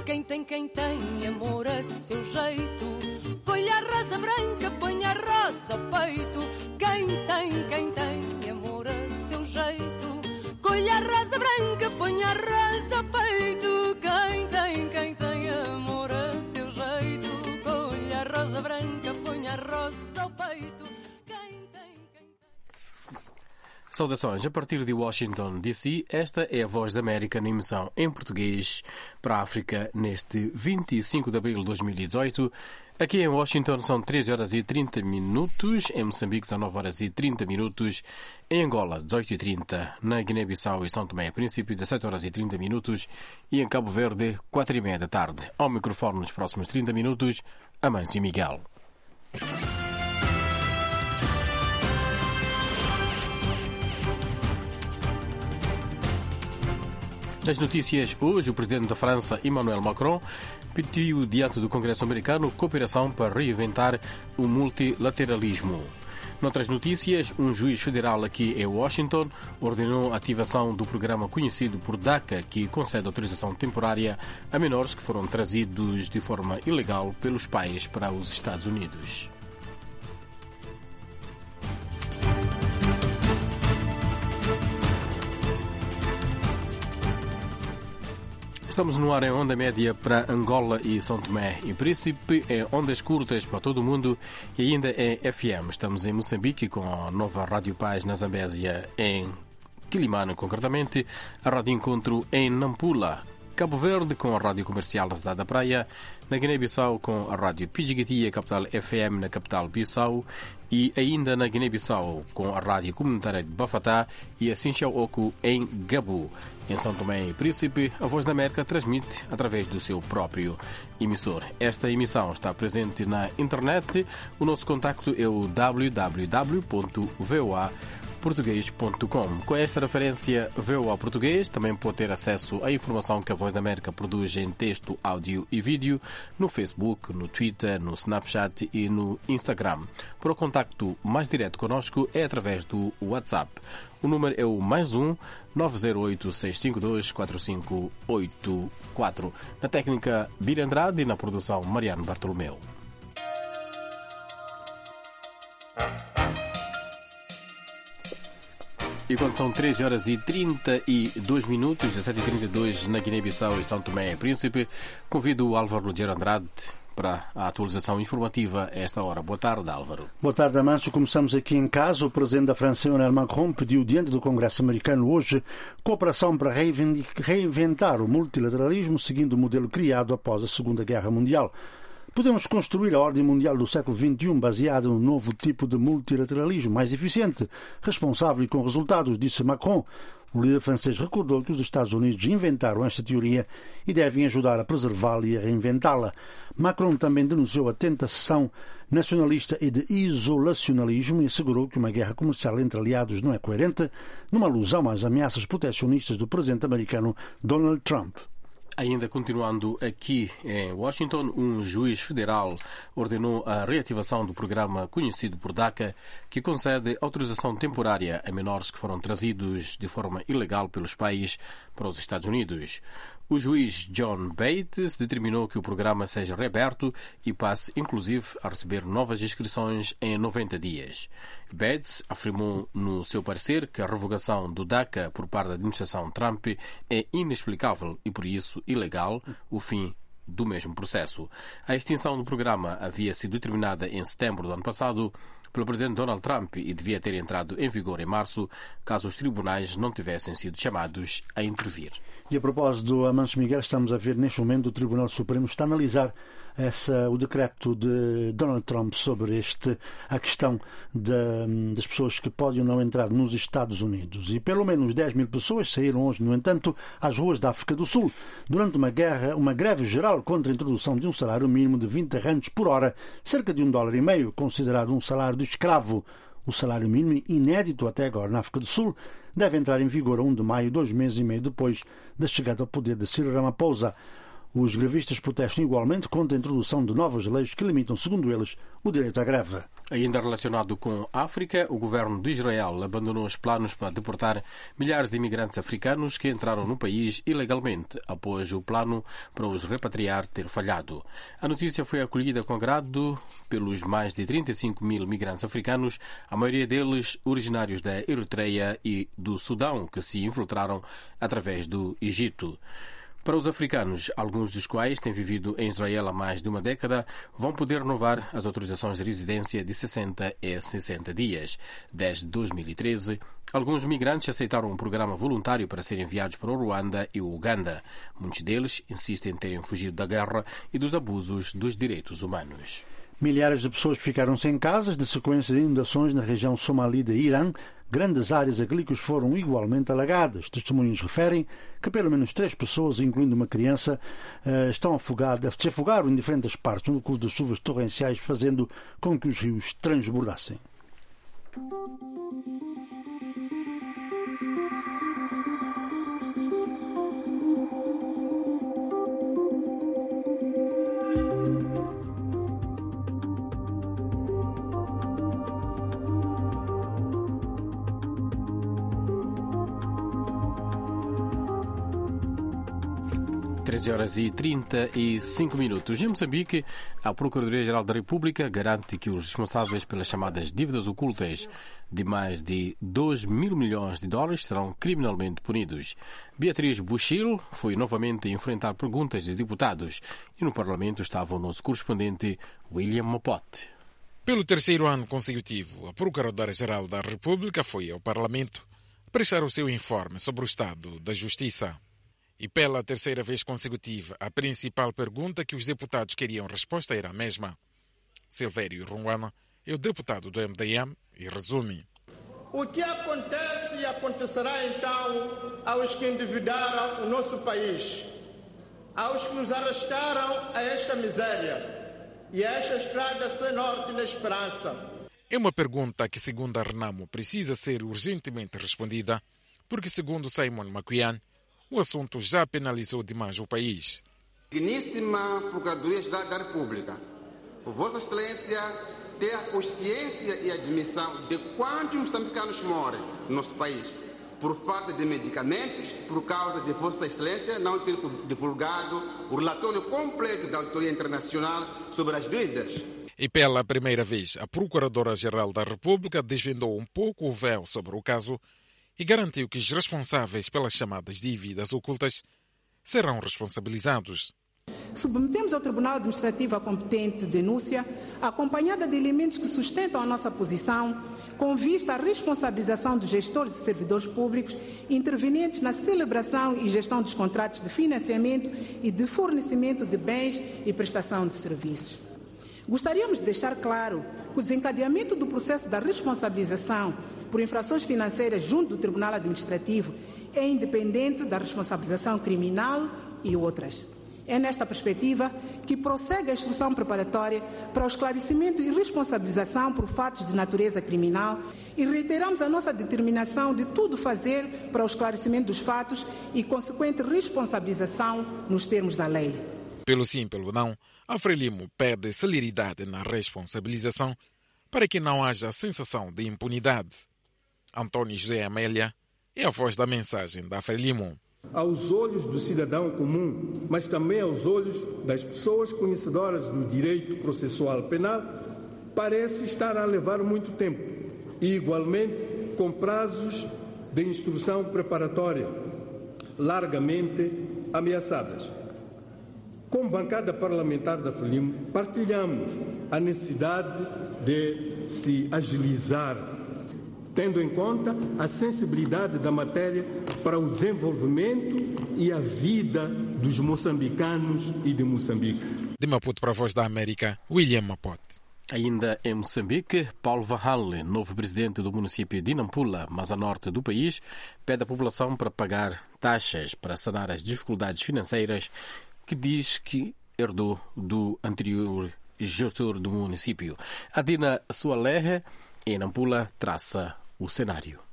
Quem tem, quem tem amor a seu jeito, põe a rosa branca, põe a rosa ao peito. Quem tem, quem tem amor a seu jeito, colhe a rosa branca, põe a rosa ao peito. Quem tem, quem tem amor a seu jeito, colhe a rosa branca, põe a rosa ao peito. Saudações, a partir de Washington, D C, esta é a Voz da América na emissão em português para a África neste vinte e cinco de abril de dois mil e dezoito. Aqui em Washington são treze horas e trinta minutos, em Moçambique são nove horas e trinta minutos, em Angola dezoito e trinta, na Guiné-Bissau e São Tomé e Príncipe dezessete horas e trinta minutos e em Cabo Verde quatro e meia da tarde. Ao microfone nos próximos trinta minutos, Amâncio Miguel. Nas notícias hoje, o presidente da França, Emmanuel Macron, pediu diante do Congresso americano cooperação para reinventar o multilateralismo. Noutras notícias, um juiz federal aqui em Washington ordenou a ativação do programa conhecido por DACA, que concede autorização temporária a menores que foram trazidos de forma ilegal pelos pais para os Estados Unidos. Estamos no ar em onda média para Angola e São Tomé e Príncipe, em ondas curtas para todo o mundo e ainda em F M. Estamos em Moçambique com a nova Rádio Paz na Zambésia, em Quilimane, concretamente, a Rádio Encontro em Nampula. Cabo Verde com a Rádio Comercial na Cidade da Praia, na Guiné-Bissau com a Rádio Pidjigiti, a capital F M na capital Bissau, e ainda na Guiné-Bissau com a Rádio Comunitária de Bafatá e a Sinchau Oku em Gabu. Em São Tomé e Príncipe, a Voz da América transmite através do seu próprio emissor. Esta emissão está presente na internet. O nosso contacto é o w w w ponto voa português ponto com. Com esta referência V O A Português, também pode ter acesso à informação que a Voz da América produz em texto, áudio e vídeo no Facebook, no Twitter, no Snapchat e no Instagram. Para o contacto mais direto connosco é através do WhatsApp. O número é o mais um nove zero oito seis cinco dois quatro cinco oito quatro. Na técnica, Bira Andrade e na produção, Mariano Bartolomeu. E quando são treze horas e trinta e dois minutos, dezessete e trinta e dois na Guiné-Bissau e São Tomé e Príncipe, convido o Álvaro Lugero Andrade para a atualização informativa a esta hora. Boa tarde, Álvaro. Boa tarde, Amâncio. Começamos aqui em casa. O presidente da França, Emmanuel Macron, pediu diante do Congresso americano hoje cooperação para reinventar o multilateralismo seguindo o modelo criado após a Segunda Guerra Mundial. Podemos construir a ordem mundial do século vinte e um baseada num novo tipo de multilateralismo mais eficiente, responsável e com resultados, disse Macron. O líder francês recordou que os Estados Unidos inventaram esta teoria e devem ajudar a preservá-la e a reinventá-la. Macron também denunciou a tentação nacionalista e de isolacionalismo e assegurou que uma guerra comercial entre aliados não é coerente, numa alusão às ameaças protecionistas do presidente americano Donald Trump. Ainda continuando aqui em Washington, um juiz federal ordenou a reativação do programa conhecido por DACA, que concede autorização temporária a menores que foram trazidos de forma ilegal pelos pais para os Estados Unidos. O juiz John Bates determinou que o programa seja reaberto e passe, inclusive, a receber novas inscrições em noventa dias. Bates afirmou no seu parecer que a revogação do DACA por parte da administração Trump é inexplicável e, por isso, ilegal, o fim do mesmo processo. A extinção do programa havia sido determinada em setembro do ano passado pelo presidente Donald Trump e devia ter entrado em vigor em março, caso os tribunais não tivessem sido chamados a intervir. E a propósito do Amâncio Miguel, estamos a ver neste momento o Tribunal Supremo está a analisar essa, o decreto de Donald Trump sobre este, a questão de, das pessoas que podem ou não entrar nos Estados Unidos. E pelo menos dez mil pessoas saíram hoje, no entanto, às ruas da África do Sul, durante uma, guerra, uma greve geral contra a introdução de um salário mínimo de vinte rands por hora, cerca de um dólar e meio, considerado um salário de escravo. O salário mínimo, inédito até agora na África do Sul, deve entrar em vigor a primeiro de maio, dois meses e meio depois da chegada ao poder de Cyril Ramaphosa. Os grevistas protestam igualmente contra a introdução de novas leis que limitam, segundo eles, o direito à greve. Ainda relacionado com a África, o governo de Israel abandonou os planos para deportar milhares de imigrantes africanos que entraram no país ilegalmente, após o plano para os repatriar ter falhado. A notícia foi acolhida com agrado pelos mais de trinta e cinco mil migrantes africanos, a maioria deles originários da Eritreia e do Sudão, que se infiltraram através do Egito. Para os africanos, alguns dos quais têm vivido em Israel há mais de uma década, vão poder renovar as autorizações de residência de sessenta a sessenta dias. Desde dois mil e treze, alguns migrantes aceitaram um programa voluntário para serem enviados para o Ruanda e o Uganda. Muitos deles insistem em terem fugido da guerra e dos abusos dos direitos humanos. Milhares de pessoas ficaram sem casas de sequência de inundações na região somali de Irã. Grandes áreas agrícolas foram igualmente alagadas. Testemunhos referem que pelo menos três pessoas, incluindo uma criança, estão afogadas, se afogaram em diferentes partes no curso das chuvas torrenciais, fazendo com que os rios transbordassem. treze horas e trinta e cinco minutos. Em Moçambique, a Procuradoria-Geral da República garante que os responsáveis pelas chamadas dívidas ocultas de mais de dois mil milhões de dólares serão criminalmente punidos. Beatriz Buchil foi novamente enfrentar perguntas de deputados e no Parlamento estava o nosso correspondente William Mapote. Pelo terceiro ano consecutivo, a Procuradora-Geral da República foi ao Parlamento prestar o seu informe sobre o estado da Justiça. E pela terceira vez consecutiva, a principal pergunta que os deputados queriam resposta era a mesma. Silvério Runwana é o deputado do M D M e resume. O que acontece e acontecerá então aos que endividaram o nosso país, aos que nos arrastaram a esta miséria e a esta estrada sem norte na esperança? É uma pergunta que, segundo a Renamo, precisa ser urgentemente respondida, porque, segundo Simon Macuian, o assunto já penalizou demais o país. Digníssima Procuradoria-Geral da República, Vossa Excelência tem a consciência e admissão de quantos moçambicanos morrem no nosso país por falta de medicamentos, por causa de Vossa Excelência não ter divulgado o relatório completo da Auditoria Internacional sobre as dívidas. E pela primeira vez, a Procuradora-Geral da República desvendou um pouco o véu sobre o caso e garantiu que os responsáveis pelas chamadas dívidas ocultas serão responsabilizados. Submetemos ao Tribunal Administrativo a competente denúncia, acompanhada de elementos que sustentam a nossa posição, com vista à responsabilização dos gestores e servidores públicos intervenientes na celebração e gestão dos contratos de financiamento e de fornecimento de bens e prestação de serviços. Gostaríamos de deixar claro que o desencadeamento do processo da responsabilização por infrações financeiras junto do Tribunal Administrativo é independente da responsabilização criminal e outras. É nesta perspectiva que prossegue a instrução preparatória para o esclarecimento e responsabilização por fatos de natureza criminal e reiteramos a nossa determinação de tudo fazer para o esclarecimento dos fatos e consequente responsabilização nos termos da lei. Pelo sim, pelo não, a Frelimo pede celeridade na responsabilização para que não haja sensação de impunidade. António José Amélia é a voz da mensagem da Frelimo. Aos olhos do cidadão comum, mas também aos olhos das pessoas conhecedoras do direito processual penal, parece estar a levar muito tempo e, igualmente, com prazos de instrução preparatória largamente ameaçadas. Como bancada parlamentar da Frelimo, partilhamos a necessidade de se agilizar, tendo em conta a sensibilidade da matéria para o desenvolvimento e a vida dos moçambicanos e de Moçambique. De Maputo para a Voz da América, William Mapote. Ainda em Moçambique, Paulo Vanhalle, novo presidente do município de Nampula, mas a norte do país, pede à população para pagar taxas para sanar as dificuldades financeiras que diz que herdou do anterior gestor do município. Adina Sualehe, em Nampula, traça o cenário.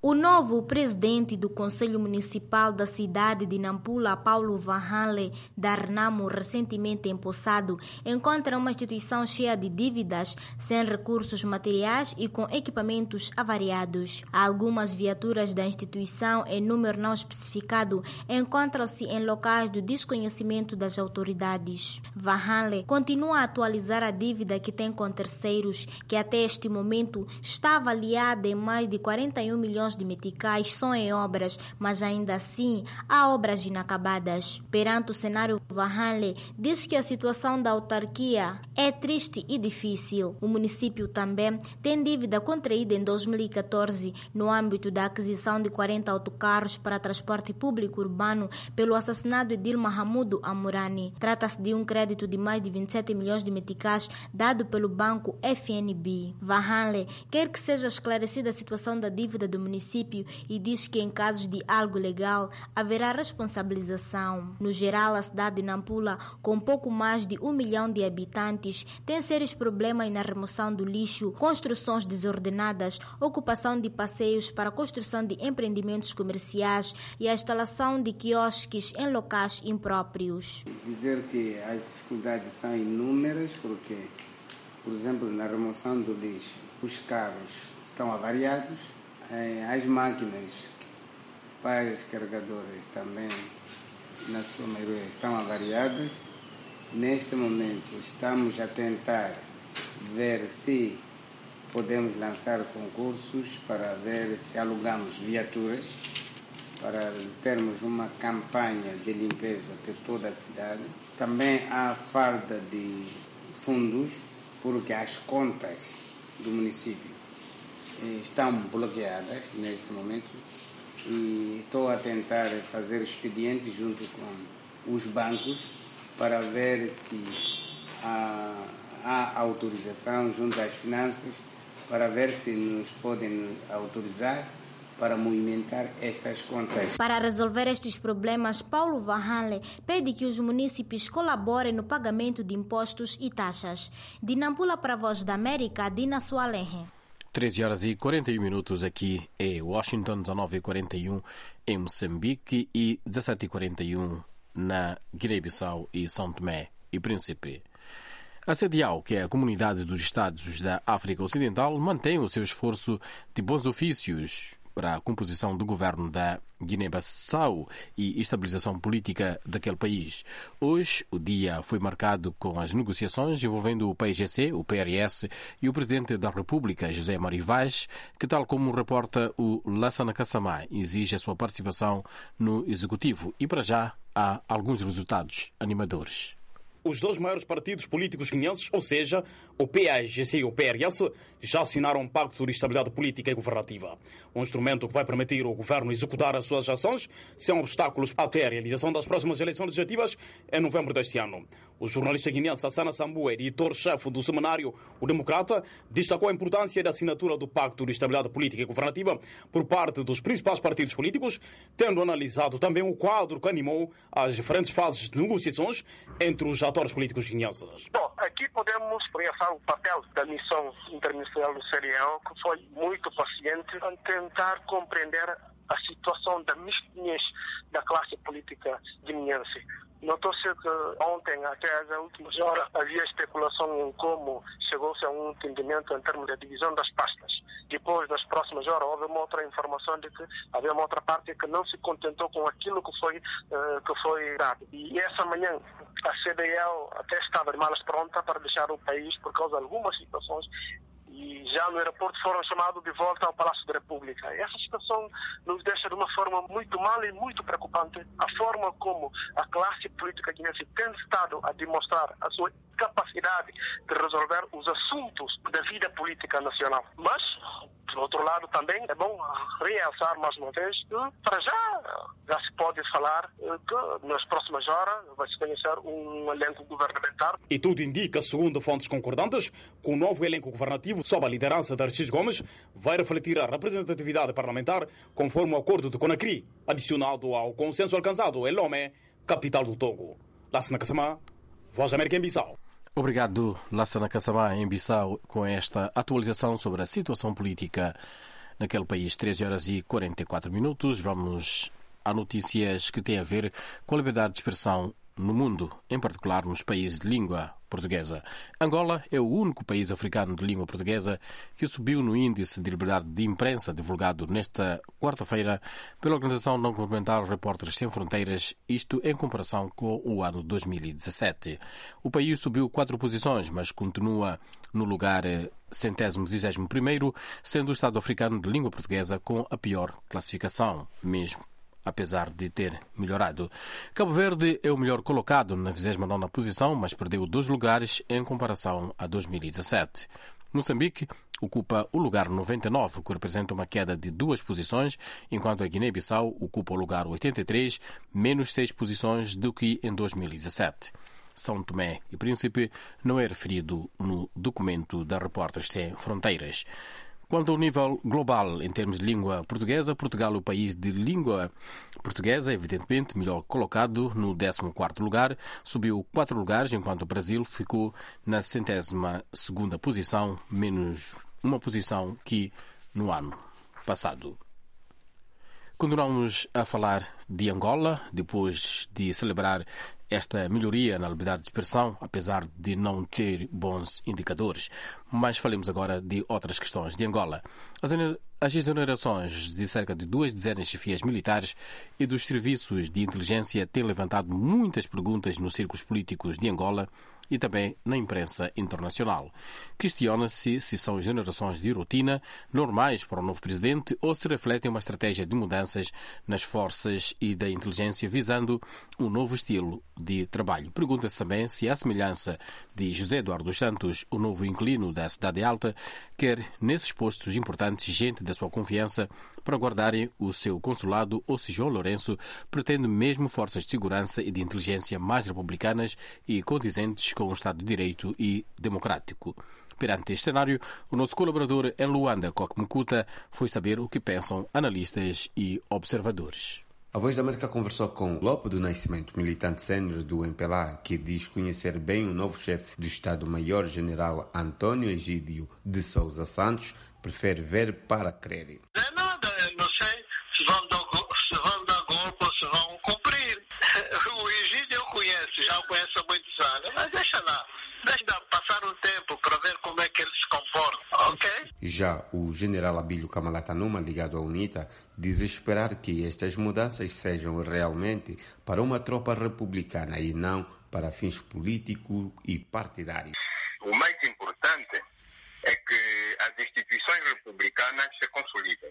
O novo presidente do Conselho Municipal da cidade de Nampula, Paulo Vanhanle, da Renamo, recentemente empossado, encontra uma instituição cheia de dívidas, sem recursos materiais e com equipamentos avariados. Algumas viaturas da instituição, em número não especificado, encontram-se em locais do desconhecimento das autoridades. Vanhanle continua a atualizar a dívida que tem com terceiros, que até este momento está avaliada em mais de quarenta e um milhões de meticais só em obras, mas ainda assim há obras inacabadas. Perante o cenário, Vanhanle diz que a situação da autarquia é triste e difícil. O município também tem dívida contraída em dois mil e catorze no âmbito da aquisição de quarenta autocarros para transporte público urbano pelo assassinado de Dilma Hamudu Amurani. Trata-se de um crédito de mais de vinte e sete milhões de meticais dado pelo banco F N B. Vanhanle quer que seja esclarecida a situação da dívida do município e diz que em casos de algo ilegal haverá responsabilização. No geral, a cidade de Nampula, com pouco mais de um milhão de habitantes, tem sérios problemas na remoção do lixo, construções desordenadas, ocupação de passeios para a construção de empreendimentos comerciais e a instalação de quiosques em locais impróprios. Dizer que as dificuldades são inúmeras porque, por exemplo, na remoção do lixo, os carros estão avariados, as máquinas para os carregadores também, na sua maioria, estão avariadas. Neste momento, estamos a tentar ver se podemos lançar concursos para ver se alugamos viaturas para termos uma campanha de limpeza de toda a cidade. Também há falta de fundos, porque as contas do município estão bloqueadas neste momento e estou a tentar fazer expedientes junto com os bancos para ver se há, há autorização junto às finanças para ver se nos podem autorizar para movimentar estas contas. Para resolver estes problemas, Paulo Vanhanle pede que os munícipes colaborem no pagamento de impostos e taxas. De Nampula para a Voz da América, Dina Sualenhe. treze horas e quarenta e um minutos aqui em Washington, dezenove e quarenta e um em Moçambique e dezassete e quarenta e um na Guiné-Bissau e São Tomé e Príncipe. A C D A O, que é a Comunidade dos Estados da África Ocidental, mantém o seu esforço de bons ofícios para a composição do governo da Guiné-Bissau e estabilização política daquele país. Hoje, o dia foi marcado com as negociações envolvendo o P I G C, o P R S e o Presidente da República, José Mário Vaz, que, tal como reporta o Lassana Kassamá, exige a sua participação no Executivo. E, para já, há alguns resultados animadores. Os dois maiores partidos políticos guineenses, ou seja, o P A G C e o P R S, já assinaram um pacto de estabilidade política e governativa. Um instrumento que vai permitir ao governo executar as suas ações sem obstáculos até a realização das próximas eleições legislativas em novembro deste ano. O jornalista guineense Hassana Sambue, editor-chefe do semanário O Democrata, destacou a importância da assinatura do pacto de estabilidade política e governativa por parte dos principais partidos políticos, tendo analisado também o quadro que animou as diferentes fases de negociações entre os atores políticos guineenses. Bom, aqui podemos realçar o papel da missão interministerial do C D A O, que foi muito paciente em tentar compreender a situação da mesquinhez da classe política guineense. Notou-se que ontem, até as últimas horas, havia especulação em como chegou-se a um entendimento em termos de divisão das pastas. Depois, das próximas horas, houve uma outra informação de que havia uma outra parte que não se contentou com aquilo que foi, uh, que foi dado. E essa manhã, a C D A O até estava de malas pronta para deixar o país por causa de algumas situações, e já no aeroporto foram chamados de volta ao Palácio da República. Essa situação nos deixa de uma forma muito mal e muito preocupante a forma como a classe política guineense tem estado a demonstrar a sua capacidade de resolver os assuntos da vida política nacional. Mas, por outro lado, também é bom realçar mais uma vez que, para já, já se pode falar que nas próximas horas vai-se conhecer um elenco governamental. E tudo indica, segundo fontes concordantes, que o novo elenco governativo, sob a liderança de Arcis Gomes, vai refletir a representatividade parlamentar conforme o acordo de Conakry, adicionado ao consenso alcançado em Lomé, capital do Togo. Lassana Kassamá, Voz da América em Bissau. Obrigado, Lassana Kassamá, em Bissau, com esta atualização sobre a situação política naquele país. treze horas e quarenta e quatro minutos. Vamos a notícias que têm a ver com a liberdade de expressão no mundo, em particular nos países de língua portuguesa. Angola é o único país africano de língua portuguesa que subiu no índice de liberdade de imprensa divulgado nesta quarta-feira pela organização não governamental Repórteres Sem Fronteiras, isto em comparação com o ano dois mil e dezassete. O país subiu quatro posições, mas continua no lugar centésimo vigésimo primeiro, sendo o Estado africano de língua portuguesa com a pior classificação, mesmo apesar de ter melhorado. Cabo Verde é o melhor colocado na vigésima nona posição, mas perdeu dois lugares em comparação a dois mil e dezassete. Moçambique ocupa o lugar noventa e nove, que representa uma queda de duas posições, enquanto a Guiné-Bissau ocupa o lugar oitenta e três, menos seis posições do que em dois mil e dezassete. São Tomé e Príncipe não é referido no documento da Repórteres Sem Fronteiras. Quanto ao nível global, em termos de língua portuguesa, Portugal é o país de língua portuguesa, evidentemente, melhor colocado no décimo quarto lugar, subiu quatro lugares, enquanto o Brasil ficou na centésima segunda posição, menos uma posição que no ano passado. Continuamos a falar de Angola, depois de celebrar esta melhoria na liberdade de expressão, apesar de não ter bons indicadores. Mas falemos agora de outras questões de Angola. As exonerações de cerca de duas dezenas de chefias militares e dos serviços de inteligência têm levantado muitas perguntas nos círculos políticos de Angola e também na imprensa internacional. Questiona-se se são exonerações de rotina, normais para o novo presidente, ou se refletem uma estratégia de mudanças nas forças e da inteligência visando um novo estilo de trabalho. Pergunta-se também se a semelhança de José Eduardo dos Santos, o novo inquilino da Cidade Alta, quer nesses postos importantes gente da sua confiança para guardarem o seu consulado, ou se João Lourenço pretende mesmo forças de segurança e de inteligência mais republicanas e condizentes com o Estado de Direito e democrático. Perante este cenário, o nosso colaborador em Luanda, Coque Mukuta, foi saber o que pensam analistas e observadores. A Voz da América conversou com Lopo do Nascimento, militante sênior do M P L A, que diz conhecer bem o novo chefe do Estado-Maior-General Antônio Egídio de Sousa Santos, prefere ver para crer. Não é nada, eu não sei se vão dar, se vão dar golpe ou se vão cumprir. O Egídio eu conheço, já o conheço há muitos anos, mas deixa lá. Deixa passar um tempo para ver como é que ele se comporta, ok? Já o general Abílio Kamalatanuma, ligado à UNITA, diz esperar que estas mudanças sejam realmente para uma tropa republicana e não para fins políticos e partidários. O mais importante é que as instituições republicanas se consolidem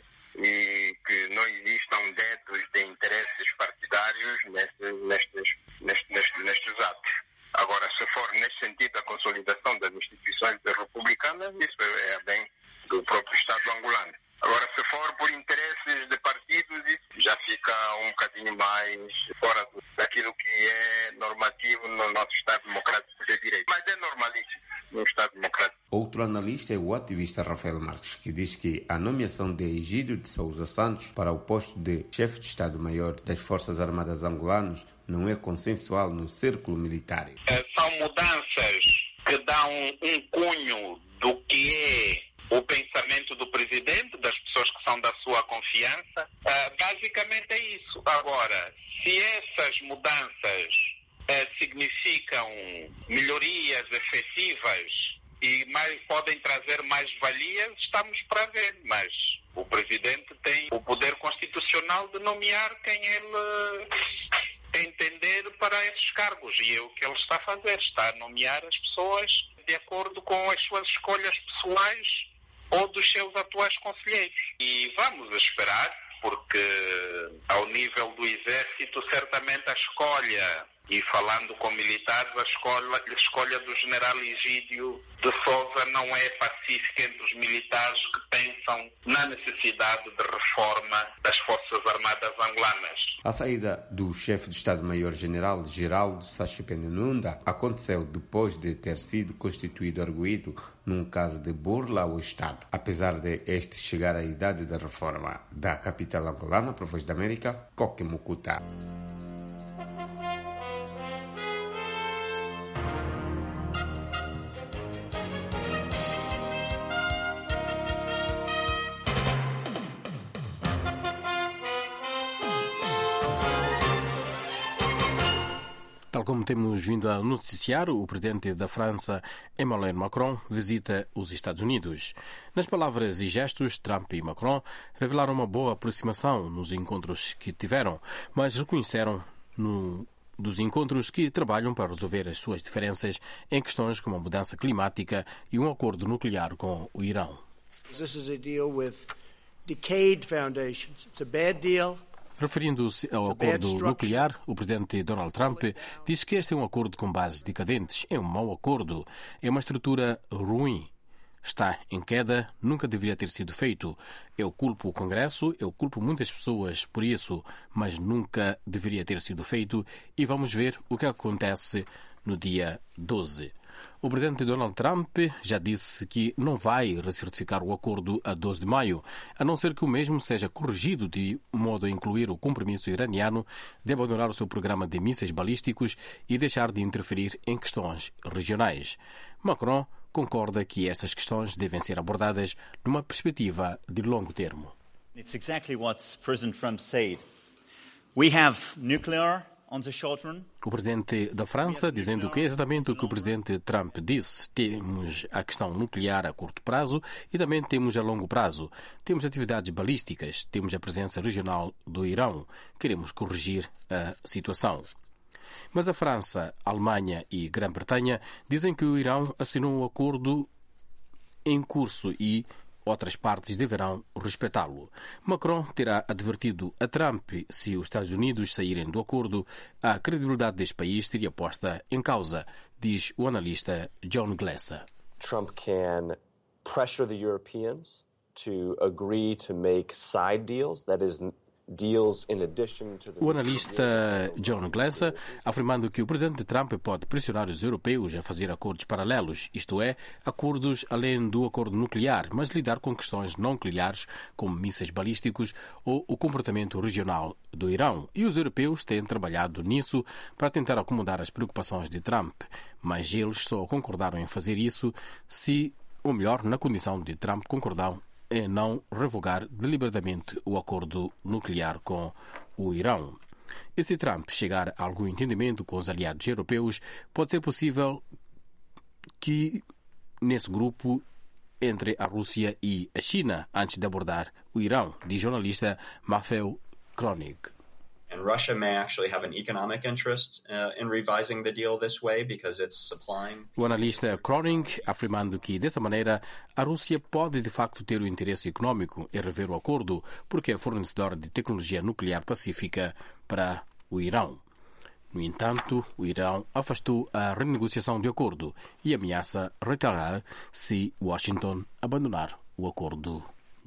e que não existam dedos de interesses partidários nestes, nestes, nestes, nestes, nestes atos. Agora, se for nesse sentido a consolidação das instituições republicanas, isso é bem do próprio Estado angolano. Agora, se for por interesses de partidos, isso já fica um bocadinho mais fora daquilo que é normativo no nosso Estado Democrático de Direito. Mas é normalíssimo no Estado Democrático. Outro analista é o ativista Rafael Marques, que diz que a nomeação de Egídio de Sousa Santos para o posto de chefe de Estado-Maior das Forças Armadas Angolanas não é consensual no círculo militar. São mudanças que dão um cunho do que é o pensamento do presidente, das pessoas que são da sua confiança. Uh, basicamente é isso. Agora, se essas mudanças uh, significam melhorias efetivas e mais, podem trazer mais valias, estamos para ver. Mas o presidente tem o poder constitucional de nomear quem ele entender para esses cargos. E é o que ele está a fazer. Está a nomear as pessoas de acordo com as suas escolhas pessoais ou dos seus atuais conselheiros. E vamos esperar, porque ao nível do Exército, certamente a escolha, e falando com militares, a escolha, a escolha do general Egídio de Sousa não é pacífica entre os militares que pensam na necessidade de reforma das Forças Armadas angolanas. A saída do chefe de Estado-Maior-General, Geraldo Sachipene-Nunda, aconteceu depois de ter sido constituído arguido num caso de burla ao Estado. Apesar de este chegar à idade da reforma da capital angolana, para a Voz da América, Coque Mukuta. Tal como temos vindo a noticiar, o presidente da França, Emmanuel Macron, visita os Estados Unidos. Nas palavras e gestos, Trump e Macron revelaram uma boa aproximação nos encontros que tiveram, mas reconheceram no dos encontros que trabalham para resolver as suas diferenças em questões como a mudança climática e um acordo nuclear com o Irão. This is a deal with decayed foundations. It's a bad deal. Referindo-se ao acordo nuclear, o presidente Donald Trump diz que este é um acordo com bases decadentes. É um mau acordo. É uma estrutura ruim. Está em queda, nunca deveria ter sido feito. Eu culpo o Congresso, eu culpo muitas pessoas por isso, mas nunca deveria ter sido feito e vamos ver o que acontece no dia doze. O presidente Donald Trump já disse que não vai recertificar o acordo a doze de maio, a não ser que o mesmo seja corrigido de modo a incluir o compromisso iraniano de abandonar o seu programa de mísseis balísticos e deixar de interferir em questões regionais. Macron concorda que estas questões devem ser abordadas numa perspectiva de longo termo. It's exactly what President Trump said. We have nuclear on the short run. O presidente da França dizendo que é exatamente o que o presidente Trump disse. Temos a questão nuclear a curto prazo e também temos a longo prazo. Temos atividades balísticas, temos a presença regional do Irão. Queremos corrigir a situação. Mas a França, a Alemanha e Grã-Bretanha dizem que o Irão assinou um acordo em curso e outras partes deverão respeitá-lo. Macron terá advertido a Trump se os Estados Unidos saírem do acordo, a credibilidade deste país seria posta em causa, diz o analista John Glessa. Trump can pressure the Europeans to agree to make side deals, that is O analista John Glessa afirmando que o presidente Trump pode pressionar os europeus a fazer acordos paralelos, isto é, acordos além do acordo nuclear, mas lidar com questões não nucleares como mísseis balísticos ou o comportamento regional do Irão. E os europeus têm trabalhado nisso para tentar acomodar as preocupações de Trump, mas eles só concordaram em fazer isso se, ou melhor, na condição de Trump concordar é não revogar deliberadamente o acordo nuclear com o Irão. E se Trump chegar a algum entendimento com os aliados europeus, pode ser possível que nesse grupo entre a Rússia e a China antes de abordar o Irão, diz o jornalista Matthew Kronig. And Russia may actually have an economic interest uh, in revising the deal this way because it's supplying. O analista Croning afirmando que dessa maneira a Rússia pode de facto ter o interesse econômico em rever o acordo porque é fornecedora de tecnologia nuclear pacífica para o Irão. No entanto, o Irão afastou a renegociação de acordo e ameaça retaliar se Washington abandonar o acordo.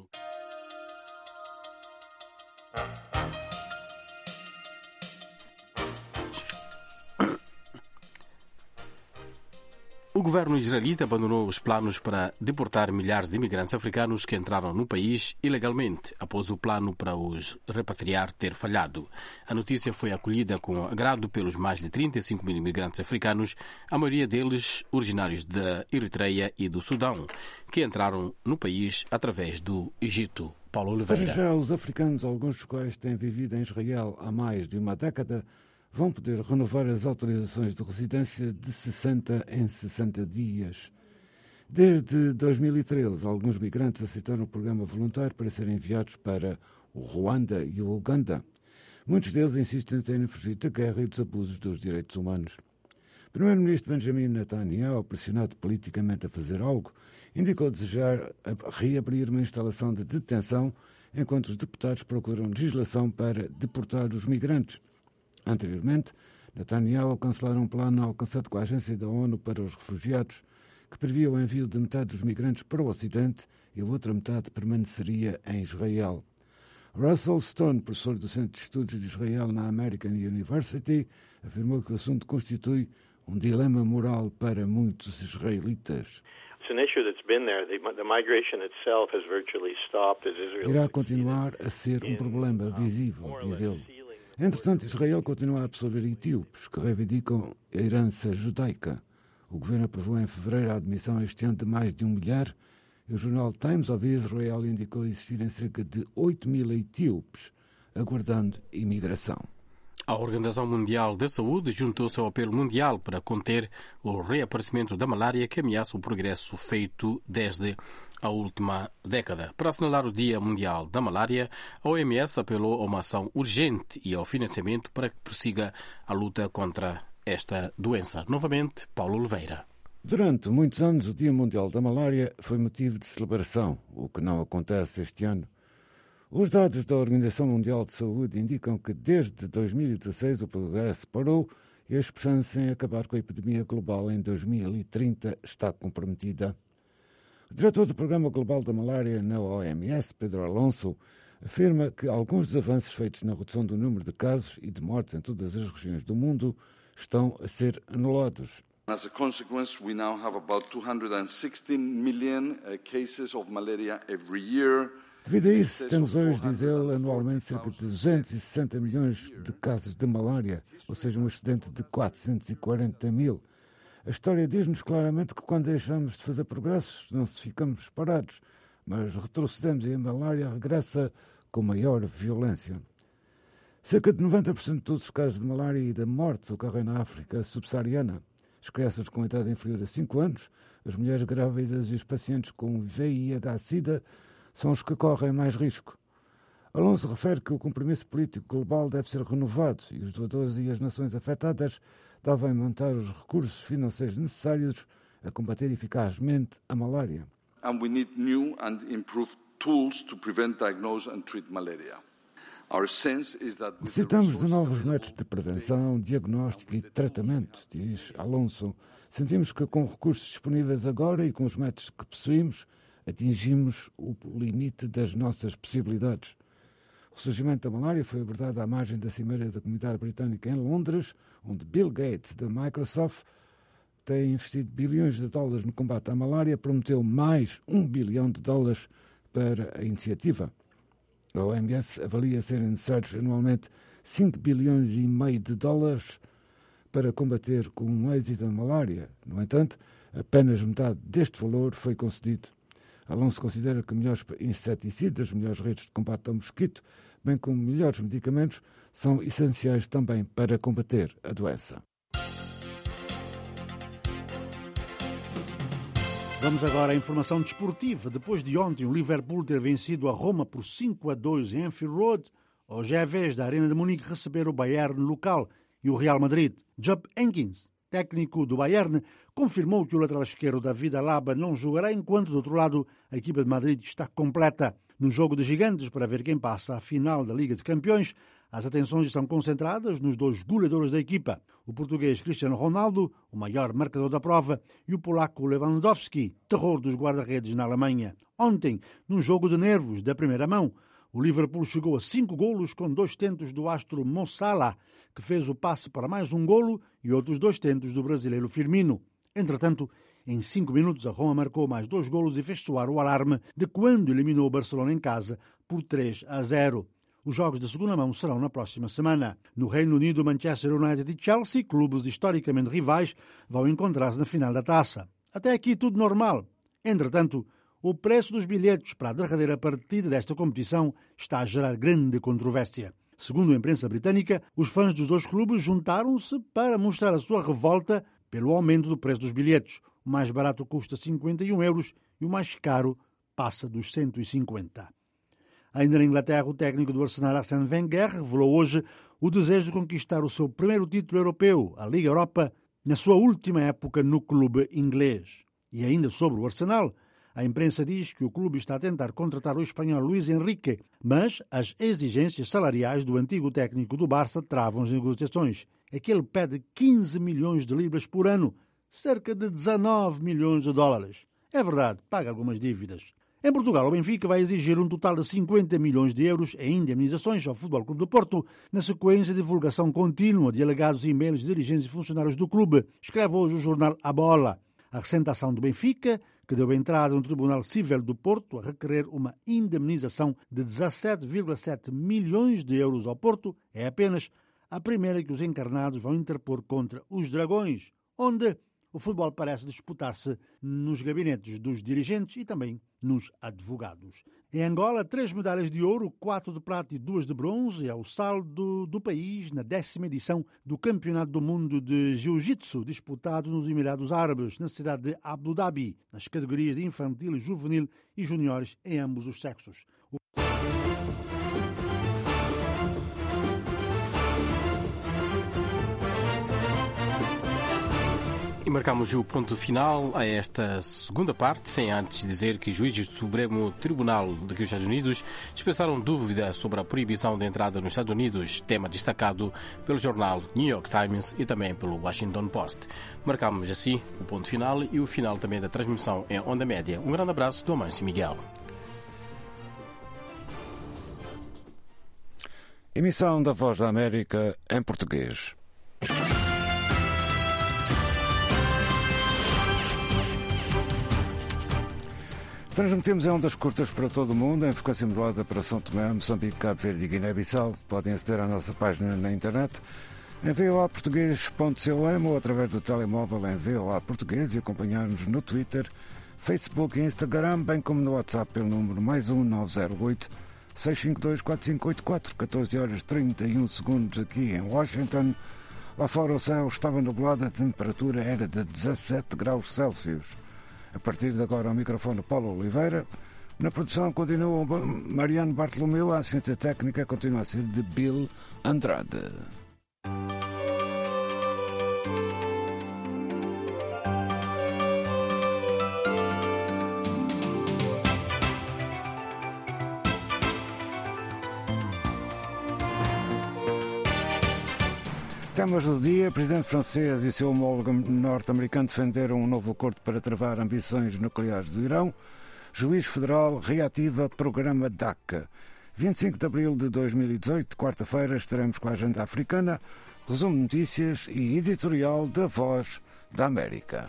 O governo israelita abandonou os planos para deportar milhares de imigrantes africanos que entraram no país ilegalmente após o plano para os repatriar ter falhado. A notícia foi acolhida com agrado pelos mais de trinta e cinco mil imigrantes africanos, a maioria deles originários da Eritreia e do Sudão, que entraram no país através do Egito. Paulo Oliveira. Para já, os africanos, alguns dos quais têm vivido em Israel há mais de uma década, vão poder renovar as autorizações de residência de sessenta em sessenta dias. Desde dois mil e treze, alguns migrantes aceitaram o programa voluntário para serem enviados para o Ruanda e o Uganda. Muitos deles insistem em terem fugido da guerra e dos abusos dos direitos humanos. O primeiro-ministro Benjamin Netanyahu, pressionado politicamente a fazer algo, indicou desejar reabrir uma instalação de detenção enquanto os deputados procuram legislação para deportar os migrantes. Anteriormente, Netanyahu cancelara um plano alcançado com a Agência da ONU para os Refugiados, que previa o envio de metade dos migrantes para o Ocidente e a outra metade permaneceria em Israel. Russell Stone, professor do Centro de Estudos de Israel na American University, afirmou que o assunto constitui um dilema moral para muitos israelitas. Irá continuar a ser um problema visível, diz ele. Entretanto, Israel continua a absorver etíopes que reivindicam a herança judaica. O governo aprovou em fevereiro a admissão este ano de mais de um milhar e o jornal Times of Israel indicou existirem cerca de oito mil etíopes aguardando imigração. A Organização Mundial da Saúde juntou-se ao apelo mundial para conter o reaparecimento da malária que ameaça o progresso feito desde a última década. Para assinalar o Dia Mundial da Malária, a O M S apelou a uma ação urgente e ao financiamento para que prossiga a luta contra esta doença. Novamente, Paulo Oliveira. Durante muitos anos, o Dia Mundial da Malária foi motivo de celebração, o que não acontece este ano. Os dados da Organização Mundial de Saúde indicam que desde dois mil e dezasseis o progresso parou e a esperança em acabar com a epidemia global em dois mil e trinta está comprometida. O diretor do Programa Global da Malária na O M S, Pedro Alonso, afirma que alguns dos avanços feitos na redução do número de casos e de mortes em todas as regiões do mundo estão a ser anulados. As a consequence, we now have about two hundred sixteen million cases of malaria every year. Devido a isso, temos hoje, diz ele, anualmente cerca de duzentos e sessenta milhões de casos de malária, ou seja, um excedente de quatrocentos e quarenta mil. A história diz-nos claramente que quando deixamos de fazer progressos, não se ficamos parados, mas retrocedemos e a malária regressa com maior violência. Cerca de noventa por cento de todos os casos de malária e de mortes ocorrem na África subsaariana. As crianças com idade inferior a cinco anos, as mulheres grávidas e os pacientes com V I H-Sida são os que correm mais risco. Alonso refere que o compromisso político global deve ser renovado e os doadores e as nações afetadas devem montar os recursos financeiros necessários a combater eficazmente a malária. And we need new and improved tools to prevent, diagnose and treat malaria. Our sense is that Necessitamos de novos métodos de prevenção, diagnóstico e tratamento, diz Alonso. Sentimos que com recursos disponíveis agora e com os métodos que possuímos, atingimos o limite das nossas possibilidades. O ressurgimento da malária foi abordado à margem da Cimeira da Comunidade Britânica em Londres, onde Bill Gates, da Microsoft, tem investido bilhões de dólares no combate à malária, prometeu mais um bilhão de dólares para a iniciativa. A O M S avalia serem necessários anualmente cinco bilhões e meio de dólares para combater com êxito a malária. No entanto, apenas metade deste valor foi concedido. Alonso considera que melhores inseticidas, melhores redes de combate ao mosquito, bem como melhores medicamentos, são essenciais também para combater a doença. Vamos agora à informação desportiva. Depois de ontem o Liverpool ter vencido a Roma por cinco a dois em Anfield Road, hoje é a vez da Arena de Munique receber o Bayern local e o Real Madrid. Jupp Heynckes, técnico do Bayern, confirmou que o lateral esquerdo David Alaba não jogará enquanto, do outro lado, a equipa de Madrid está completa. No jogo de gigantes para ver quem passa à final da Liga dos Campeões, as atenções estão concentradas nos dois goleadores da equipa, o português Cristiano Ronaldo, o maior marcador da prova, e o polaco Lewandowski, terror dos guarda-redes na Alemanha. Ontem, num jogo de nervos da primeira mão, o Liverpool chegou a cinco golos com dois tentos do astro Mo Salah, que fez o passe para mais um golo, e outros dois tentos do brasileiro Firmino. Entretanto, em cinco minutos, a Roma marcou mais dois golos e fez soar o alarme de quando eliminou o Barcelona em casa por três a zero. Os jogos de segunda mão serão na próxima semana. No Reino Unido, Manchester United e Chelsea, clubes historicamente rivais, vão encontrar-se na final da taça. Até aqui tudo normal. Entretanto, o preço dos bilhetes para a derradeira partida desta competição está a gerar grande controvérsia. Segundo a imprensa britânica, os fãs dos dois clubes juntaram-se para mostrar a sua revolta pelo aumento do preço dos bilhetes. O mais barato custa cinquenta e um euros e o mais caro passa dos cento e cinquenta. Ainda na Inglaterra, o técnico do Arsenal, Arsène Wenger, revelou hoje o desejo de conquistar o seu primeiro título europeu, a Liga Europa, na sua última época no clube inglês. E ainda sobre o Arsenal, a imprensa diz que o clube está a tentar contratar o espanhol Luís Enrique, mas as exigências salariais do antigo técnico do Barça travam as negociações. É que ele pede quinze milhões de libras por ano, cerca de dezanove milhões de dólares. É verdade, paga algumas dívidas. Em Portugal, o Benfica vai exigir um total de cinquenta milhões de euros em indemnizações ao Futebol Clube do Porto, na sequência de divulgação contínua de alegados e-mails de dirigentes e funcionários do clube, escreve hoje o jornal A Bola. A recente ação do Benfica, que deu entrada no Tribunal Cível do Porto a requerer uma indemnização de dezassete vírgula sete milhões de euros ao Porto, é apenas a primeira que os encarnados vão interpor contra os Dragões, onde o futebol parece disputar-se nos gabinetes dos dirigentes e também nos advogados. Em Angola, três medalhas de ouro, quatro de prata e duas de bronze é o saldo do país na décima edição do Campeonato do Mundo de Jiu-Jitsu, disputado nos Emirados Árabes, na cidade de Abu Dhabi, nas categorias de infantil, juvenil e juniores em ambos os sexos. O... E marcamos o ponto final a esta segunda parte, sem antes dizer que juízes do Supremo Tribunal dos Estados Unidos expressaram dúvida sobre a proibição de entrada nos Estados Unidos, tema destacado pelo jornal New York Times e também pelo Washington Post. Marcamos assim o ponto final e o final também da transmissão em onda média. Um grande abraço do Amâncio Miguel. Emissão da Voz da América em português. Transmitimos em ondas curtas para todo o mundo, em frequência modulada para São Tomé, Moçambique, Cabo Verde e Guiné-Bissau. Podem aceder à nossa página na internet em v o a português ponto com ou através do telemóvel em V O A Português e acompanhar-nos no Twitter, Facebook e Instagram, bem como no WhatsApp pelo número mais um nove zero oito, seis cinco dois, quatro cinco oito quatro, catorze horas e trinta e um segundos aqui em Washington. Lá fora o céu estava nublado, a temperatura era de dezassete graus Celsius. A partir de agora, ao microfone Paulo Oliveira. Na produção continua Mariano Bartolomeu. A assistência técnica continua a ser de Bill Andrade. Temas do dia: o presidente francês e seu homólogo norte-americano defenderam um novo acordo para travar ambições nucleares do Irão. Juiz federal reativa programa DACA. vinte e cinco de abril de dois mil e dezoito, quarta-feira, estaremos com a agenda africana, resumo de notícias e editorial da Voz da América.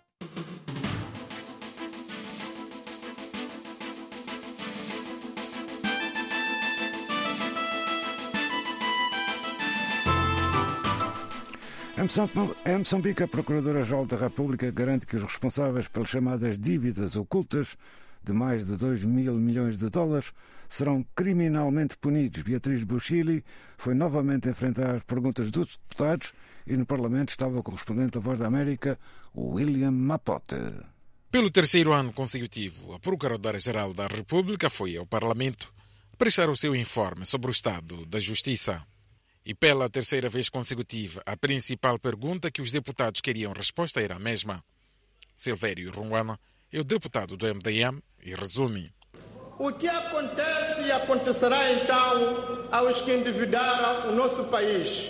Em Moçambique, a Procuradora-Geral da República garante que os responsáveis pelas chamadas dívidas ocultas de mais de dois mil milhões de dólares serão criminalmente punidos. Beatriz Buchili foi novamente enfrentar perguntas dos deputados e no Parlamento estava o correspondente da Voz da América, William Mapote. Pelo terceiro ano consecutivo, a Procuradora-Geral da República foi ao Parlamento prestar o seu informe sobre o estado da Justiça. E pela terceira vez consecutiva, a principal pergunta que os deputados queriam resposta era a mesma. Silvério Runguana é o deputado do M D M e resume. O que acontece e acontecerá então aos que endividaram o nosso país,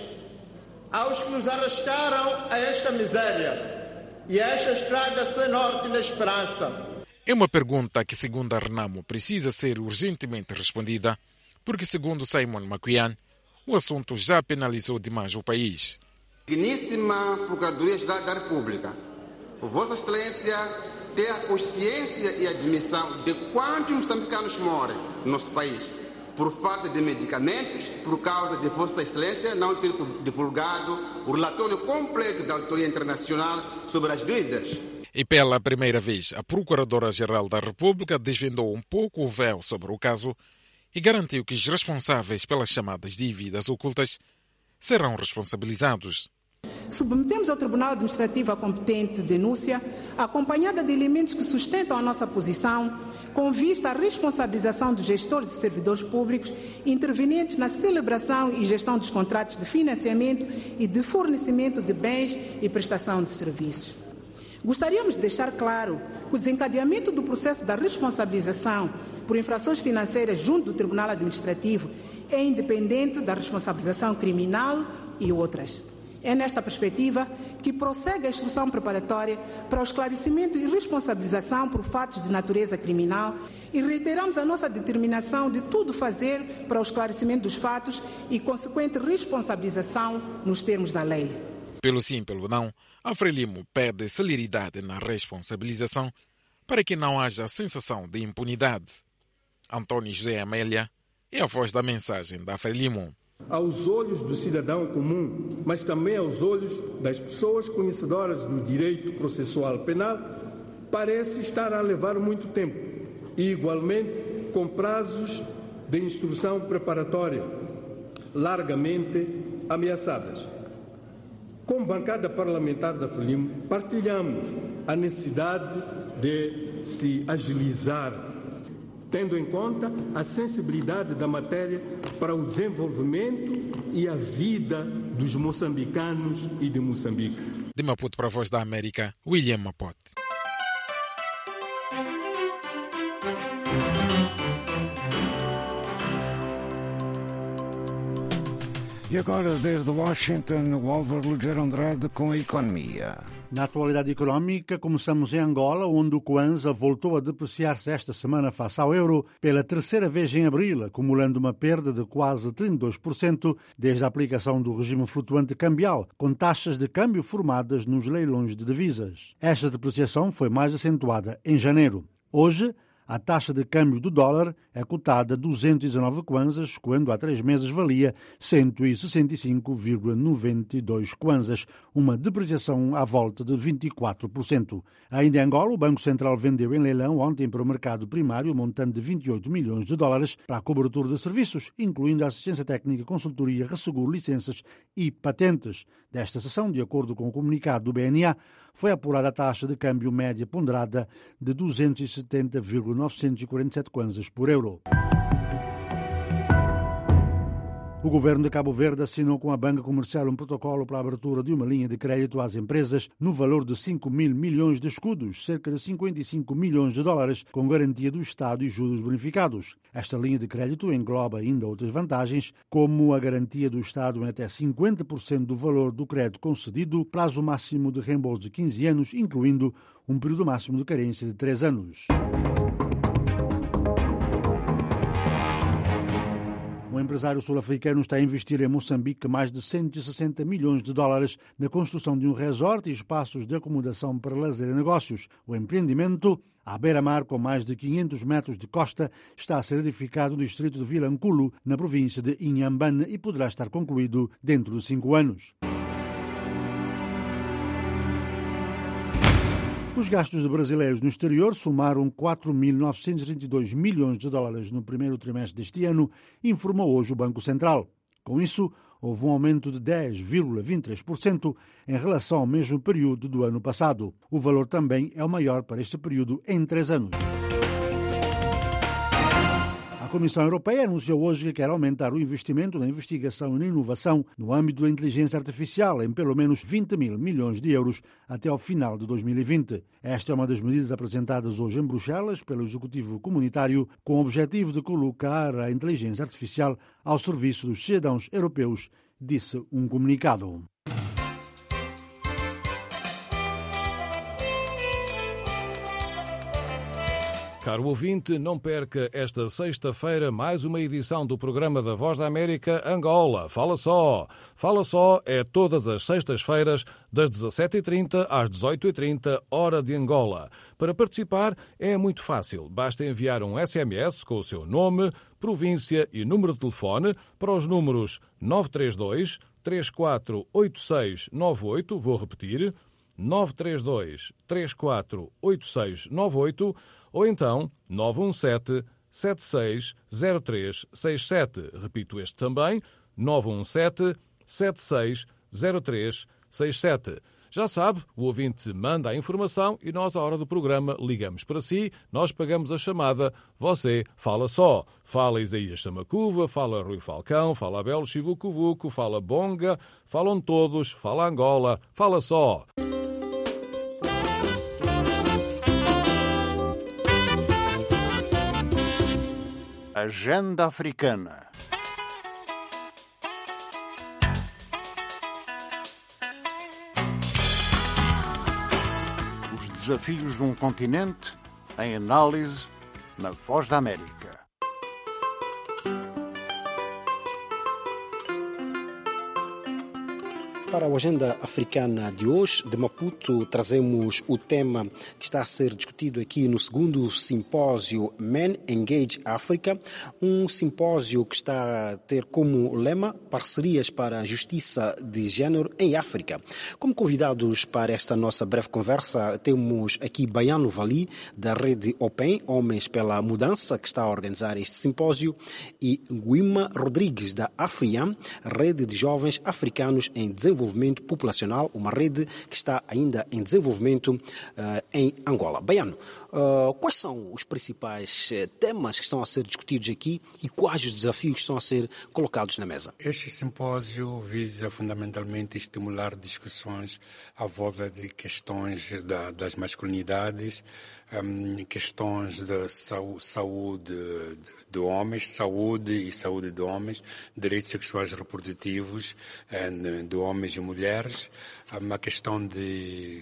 aos que nos arrastaram a esta miséria e a esta estrada sem norte na esperança? É uma pergunta que, segundo a Renamo, precisa ser urgentemente respondida, porque, segundo Simon Maquian, o assunto já penalizou demais o país. Digníssima Procuradoria-Geral da República, Vossa Excelência tem a consciência e admissão de quantos moçambicanos morrem no nosso país por falta de medicamentos, por causa de Vossa Excelência não ter divulgado o relatório completo da Auditoria Internacional sobre as dívidas. E pela primeira vez, a Procuradora-Geral da República desvendou um pouco o véu sobre o caso e garantiu que os responsáveis pelas chamadas dívidas ocultas serão responsabilizados. Submetemos ao Tribunal Administrativo a competente denúncia, acompanhada de elementos que sustentam a nossa posição, com vista à responsabilização dos gestores e servidores públicos intervenientes na celebração e gestão dos contratos de financiamento e de fornecimento de bens e prestação de serviços. Gostaríamos de deixar claro que o desencadeamento do processo da responsabilização por infrações financeiras junto do Tribunal Administrativo é independente da responsabilização criminal e outras. É nesta perspectiva que prossegue a instrução preparatória para o esclarecimento e responsabilização por fatos de natureza criminal e reiteramos a nossa determinação de tudo fazer para o esclarecimento dos fatos e consequente responsabilização nos termos da lei. Pelo sim, pelo não, a Frelimo pede celeridade na responsabilização para que não haja sensação de impunidade. Antônio José Amélia é a voz da mensagem da Frelimo. Aos olhos do cidadão comum, mas também aos olhos das pessoas conhecedoras do direito processual penal, parece estar a levar muito tempo e, igualmente, com prazos de instrução preparatória largamente ameaçadas. Como bancada parlamentar da Frelimo, partilhamos a necessidade de se agilizar, tendo em conta a sensibilidade da matéria para o desenvolvimento e a vida dos moçambicanos e de Moçambique. De Maputo para a Voz da América, William Mapote. E agora, desde Washington, o Álvaro Lugero Andrade com a economia. Na atualidade económica, começamos em Angola, onde o Kwanza voltou a depreciar-se esta semana face ao euro pela terceira vez em abril, acumulando uma perda de quase trinta e dois por cento desde a aplicação do regime flutuante cambial, com taxas de câmbio formadas nos leilões de divisas. Esta depreciação foi mais acentuada em janeiro. Hoje, a taxa de câmbio do dólar é cotada a duzentos e dezanove kwanzas, quando há três meses valia cento e sessenta e cinco vírgula noventa e dois kwanzas, uma depreciação à volta de vinte e quatro por cento. Ainda em Angola, o Banco Central vendeu em leilão ontem para o mercado primário um montante de vinte e oito milhões de dólares para a cobertura de serviços, incluindo a assistência técnica, consultoria, resseguro, licenças e patentes. Desta sessão, de acordo com o comunicado do B N A, foi apurada a taxa de câmbio média ponderada de duzentos e setenta vírgula novecentos e quarenta e sete kwanzas por euro. O governo de Cabo Verde assinou com a banca comercial um protocolo para a abertura de uma linha de crédito às empresas no valor de cinco mil milhões de escudos, cerca de cinquenta e cinco milhões de dólares, com garantia do Estado e juros bonificados. Esta linha de crédito engloba ainda outras vantagens, como a garantia do Estado em até cinquenta por cento do valor do crédito concedido, prazo máximo de reembolso de quinze anos, incluindo um período máximo de carência de três anos. Um empresário sul-africano está a investir em Moçambique mais de cento e sessenta milhões de dólares na construção de um resort e espaços de acomodação para lazer e negócios. O empreendimento, à beira-mar com mais de quinhentos metros de costa, está a ser edificado no distrito de Vilanculo, na província de Inhambane, e poderá estar concluído dentro de cinco anos. Os gastos de brasileiros no exterior somaram quatro mil novecentos e trinta e dois milhões de dólares no primeiro trimestre deste ano, informou hoje o Banco Central. Com isso, houve um aumento de dez vírgula vinte e três por cento em relação ao mesmo período do ano passado. O valor também é o maior para este período em três anos. A Comissão Europeia anunciou hoje que quer aumentar o investimento na investigação e na inovação no âmbito da inteligência artificial em pelo menos vinte mil milhões de euros até ao final de dois mil e vinte. Esta é uma das medidas apresentadas hoje em Bruxelas pelo Executivo Comunitário com o objetivo de colocar a inteligência artificial ao serviço dos cidadãos europeus, disse um comunicado. Caro ouvinte, não perca esta sexta-feira mais uma edição do programa da Voz da América Angola. Fala só! Fala só é todas as sextas-feiras, das dezassete e trinta às dezoito e trinta, hora de Angola. Para participar é muito fácil. Basta enviar um S M S com o seu nome, província e número de telefone para os números nove três dois, três quatro oito seis nove oito, vou repetir, nove três dois, três quatro oito seis nove oito, ou então nove um sete, sete seis zero três seis sete. Repito este também, nove um sete, sete seis zero três seis sete. Já sabe, o ouvinte manda a informação e nós, à hora do programa, ligamos para si, nós pagamos a chamada, você fala só. Fala Isaías Samacuva, fala Rui Falcão, fala Abel Chivucovuco, fala Bonga, falam todos, fala Angola, fala só. Agenda Africana. Os desafios de um continente em análise na Voz da América. Para a agenda africana de hoje, de Maputo, trazemos o tema que está a ser discutido aqui no segundo simpósio Men Engage Africa, um simpósio que está a ter como lema parcerias para a justiça de género em África. Como convidados para esta nossa breve conversa, temos aqui Baiano Vali, da rede Open, Homens pela Mudança, que está a organizar este simpósio, e Guima Rodrigues, da AFRIAM, Rede de Jovens Africanos em Desenvolvimento Populacional, uma rede que está ainda em desenvolvimento uh, em Angola. Baiano, uh, quais são os principais uh, temas que estão a ser discutidos aqui e quais os desafios que estão a ser colocados na mesa? Este simpósio visa fundamentalmente estimular discussões à volta de questões da, das masculinidades, um, questões de saúde, saúde de, de homens, saúde e saúde de homens, direitos sexuais e reprodutivos um, de homens e mulheres, uma questão de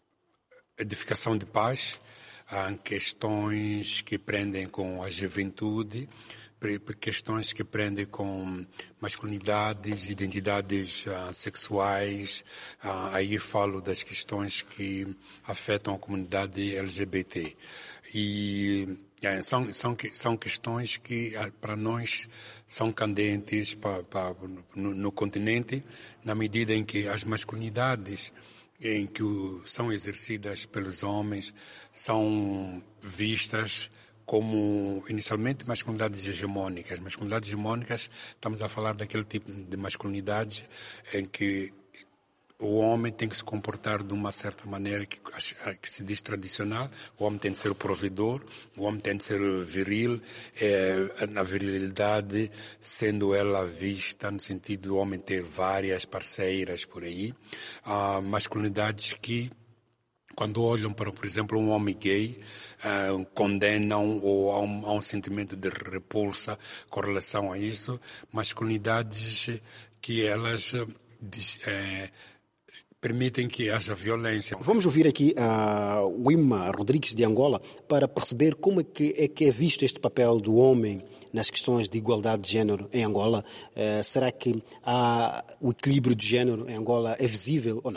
edificação de paz, há questões que prendem com a juventude, questões que prendem com masculinidades, identidades uh, sexuais, uh, aí falo das questões que afetam a comunidade L G B T. E é, são, são, são questões que para nós são candentes pra, pra, no, no continente, na medida em que as masculinidades em que são exercidas pelos homens são vistas como, inicialmente, masculinidades hegemônicas. Masculinidades hegemônicas, estamos a falar daquele tipo de masculinidade em que o homem tem que se comportar de uma certa maneira que, que se diz tradicional. O homem tem de ser o provedor, o homem tem de ser viril, é, na virilidade sendo ela vista no sentido do homem ter várias parceiras por aí. Ah, masculinidades que, quando olham para, por exemplo, um homem gay, uh, condenam ou há um, há um sentimento de repulsa com relação a isso. Masculinidades que elas uh, uh, permitem que haja violência. Vamos ouvir aqui a Guima Rodrigues de Angola para perceber como é que é, que é visto este papel do homem nas questões de igualdade de género em Angola. Uh, será que há o equilíbrio de género em Angola é visível ou não?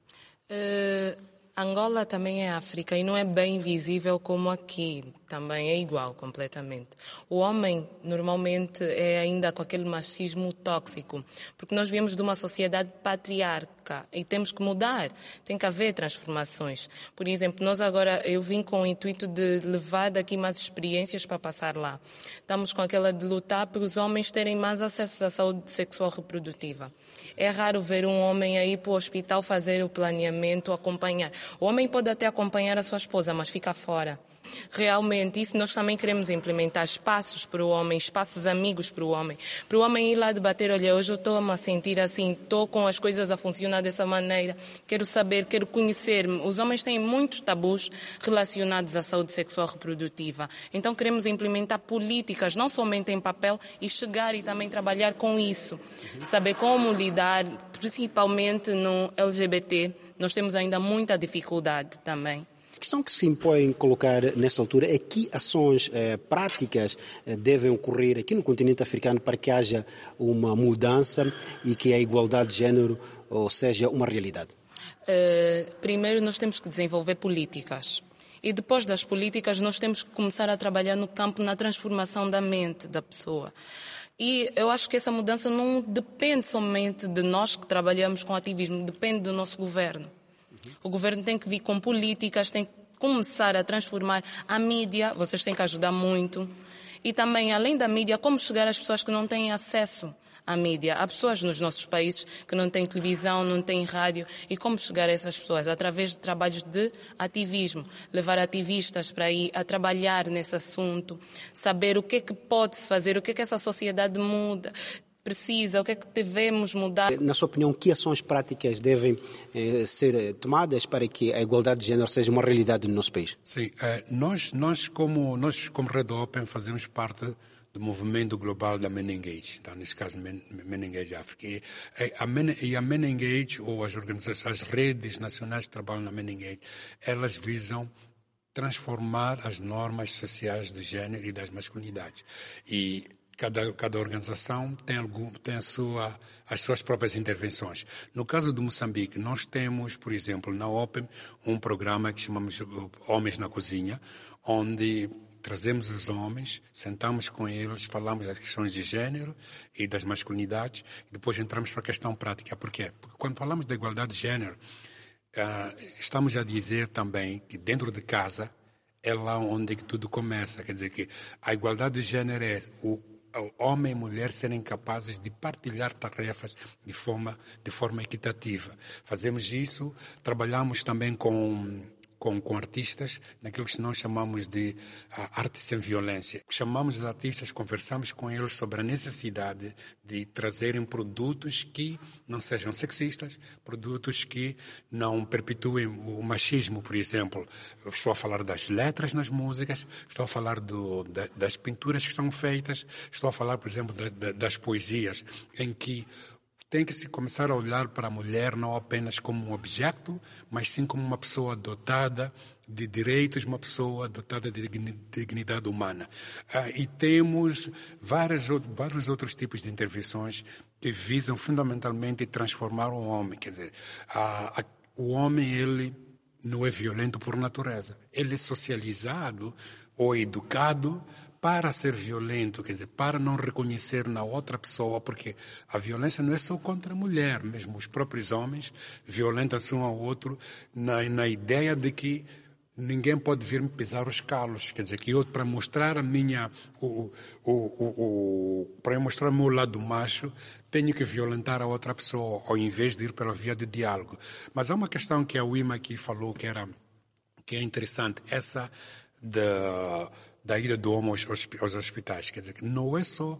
Uh... Angola também é África e não é bem visível como aqui, também é igual completamente. O homem normalmente é ainda com aquele machismo tóxico, porque nós viemos de uma sociedade patriarca e temos que mudar, tem que haver transformações. Por exemplo, nós agora, eu vim com o intuito de levar daqui mais experiências para passar lá. Estamos com aquela de lutar para os homens terem mais acesso à saúde sexual reprodutiva. É raro ver um homem aí para o hospital fazer o planeamento, acompanhar. O homem pode até acompanhar a sua esposa, mas fica fora. Realmente, isso nós também queremos implementar, espaços para o homem, espaços amigos para o homem. Para o homem ir lá debater, olha, hoje eu estou-me a sentir assim, estou com as coisas a funcionar dessa maneira, quero saber, quero conhecer-me. Os homens têm muitos tabus relacionados à saúde sexual reprodutiva. Então queremos implementar políticas, não somente em papel, e chegar e também trabalhar com isso. Saber como lidar, principalmente no L G B T, nós temos ainda muita dificuldade também. A questão que se impõe colocar nessa altura é que ações eh, práticas eh, devem ocorrer aqui no continente africano para que haja uma mudança e que a igualdade de género ou seja uma realidade. Uh, primeiro nós temos que desenvolver políticas. E depois das políticas nós temos que começar a trabalhar no campo, na transformação da mente da pessoa. E eu acho que essa mudança não depende somente de nós que trabalhamos com ativismo, depende do nosso governo. O governo tem que vir com políticas, tem que começar a transformar a mídia, vocês têm que ajudar muito. E também, além da mídia, como chegar às pessoas que não têm acesso à mídia. Há pessoas nos nossos países que não têm televisão, não têm rádio. E como chegar a essas pessoas? Através de trabalhos de ativismo. Levar ativistas para ir a trabalhar nesse assunto. Saber o que é que pode-se fazer, o que é que essa sociedade muda. Precisa, o que é que devemos mudar? Na sua opinião, que ações práticas devem eh, ser tomadas para que a igualdade de género seja uma realidade no nosso país? Sim, eh, nós, nós, como, nós como Rede Open fazemos parte do movimento global da Men Engage, então, nesse caso Men, Men Engage África. E a, Men, e a Men Engage, ou as organizações, as redes nacionais que trabalham na Men Engage, elas visam transformar as normas sociais de género e das masculinidades. E Cada, cada organização tem, algum, tem a sua, as suas próprias intervenções. No caso do Moçambique, nós temos, por exemplo, na Open, um programa que chamamos Homens na Cozinha, onde trazemos os homens, sentamos com eles, falamos das questões de gênero e das masculinidades, e depois entramos para a questão prática. Por quê? Porque quando falamos da igualdade de gênero, uh, estamos a dizer também que dentro de casa é lá onde que tudo começa. Quer dizer que a igualdade de gênero é o homem e mulher serem capazes de partilhar tarefas de forma, de forma equitativa. Fazemos isso, trabalhamos também com, com, com artistas, naquilo que nós chamamos de uh, arte sem violência. Chamamos os artistas, conversamos com eles sobre a necessidade de trazerem produtos que não sejam sexistas, produtos que não perpetuem o machismo, por exemplo. Eu estou a falar das letras nas músicas, estou a falar do, da, das pinturas que são feitas, estou a falar, por exemplo, da, da, das poesias, em que tem que se começar a olhar para a mulher não apenas como um objeto, mas sim como uma pessoa dotada de direitos, uma pessoa dotada de dignidade humana. Ah, e temos várias, vários outros tipos de intervenções que visam fundamentalmente transformar o homem. Quer dizer, a, a, o homem, ele não é violento por natureza. Ele é socializado ou educado para ser violento, quer dizer, para não reconhecer na outra pessoa, porque a violência não é só contra a mulher, mesmo os próprios homens violentam-se um ao outro na, na ideia de que ninguém pode vir me pisar os calos, quer dizer, que eu, para mostrar a minha, o, o, o, o, para mostrar o meu lado macho, tenho que violentar a outra pessoa, ao invés de ir pela via do diálogo. Mas há uma questão que a Wima aqui falou que, era, que é interessante, essa da... da ida do homem aos, aos hospitais. Quer dizer, que não é só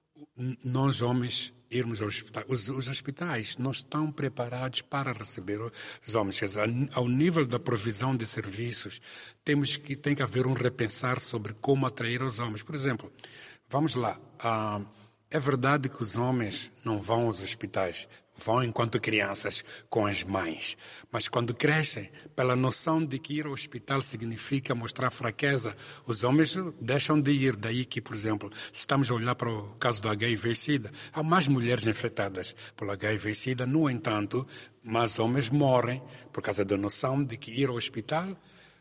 nós homens irmos aos hospitais. Os, os hospitais não estão preparados para receber os homens. Quer dizer, ao nível da provisão de serviços, temos que, tem que haver um repensar sobre como atrair os homens. Por exemplo, vamos lá, ah, é verdade que os homens não vão aos hospitais, vão enquanto crianças com as mães. Mas quando crescem, pela noção de que ir ao hospital significa mostrar fraqueza, os homens deixam de ir. Daí que, por exemplo, se estamos a olhar para o caso do H I V SIDA, há mais mulheres infectadas pelo H I V SIDA, no entanto, mais homens morrem por causa da noção de que ir ao hospital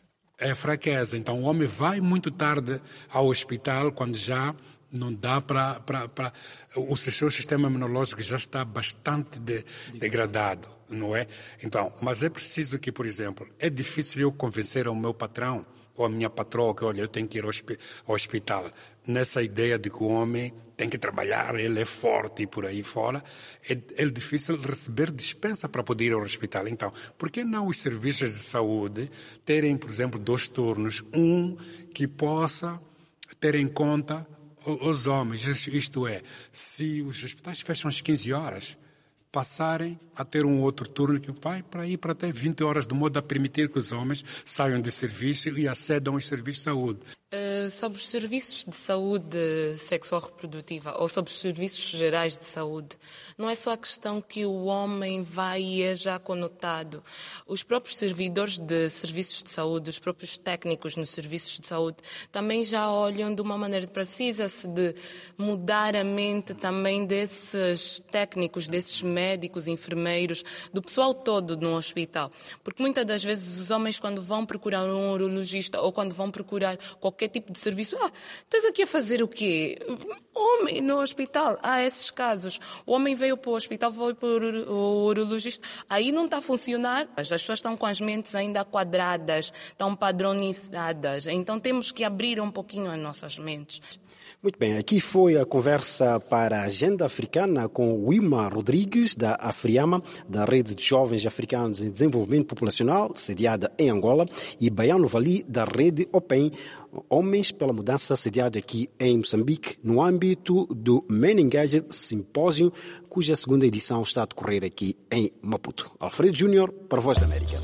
é fraqueza. Então o homem vai muito tarde ao hospital quando já não dá para... para o seu sistema imunológico já está bastante de, degradado, não é? Então, mas é preciso que, por exemplo, é difícil eu convencer o meu patrão ou a minha patroa que, olha, eu tenho que ir ao, ao hospital. Nessa ideia de que o homem tem que trabalhar, ele é forte e por aí fora, é, é difícil receber dispensa para poder ir ao hospital. Então, por que não os serviços de saúde terem, por exemplo, dois turnos? Um que possa ter em conta os homens, isto é, se os hospitais fecham às quinze horas, passarem a ter um outro turno que vai para ir para até vinte horas, de modo a permitir que os homens saiam de serviço e acedam aos serviços de saúde. Uh, sobre os serviços de saúde sexual reprodutiva ou sobre os serviços gerais de saúde, não é só a questão que o homem vai e é já conotado. Os próprios servidores de serviços de saúde, os próprios técnicos nos serviços de saúde, também já olham de uma maneira, precisa-se de mudar a mente também desses técnicos, desses médicos, enfermeiros, do pessoal todo no hospital. Porque muitas das vezes os homens, quando vão procurar um urologista ou quando vão procurar qualquer tipo de serviço, ah, estás aqui a fazer o quê? Homem no hospital, há esses casos. O homem veio para o hospital, foi para o urologista, aí não está a funcionar. As pessoas estão com as mentes ainda quadradas, estão padronizadas, então temos que abrir um pouquinho as nossas mentes. Muito bem, aqui foi a conversa para a Agenda Africana com Wima Rodrigues, da Afriama, da Rede de Jovens Africanos em Desenvolvimento Populacional, sediada em Angola, e Baiano Vali, da Rede Open, Homens pela Mudança, sediada aqui em Moçambique, no âmbito do Men Engaged Simpósio, cuja segunda edição está a decorrer aqui em Maputo. Alfredo Júnior, para a Voz da América.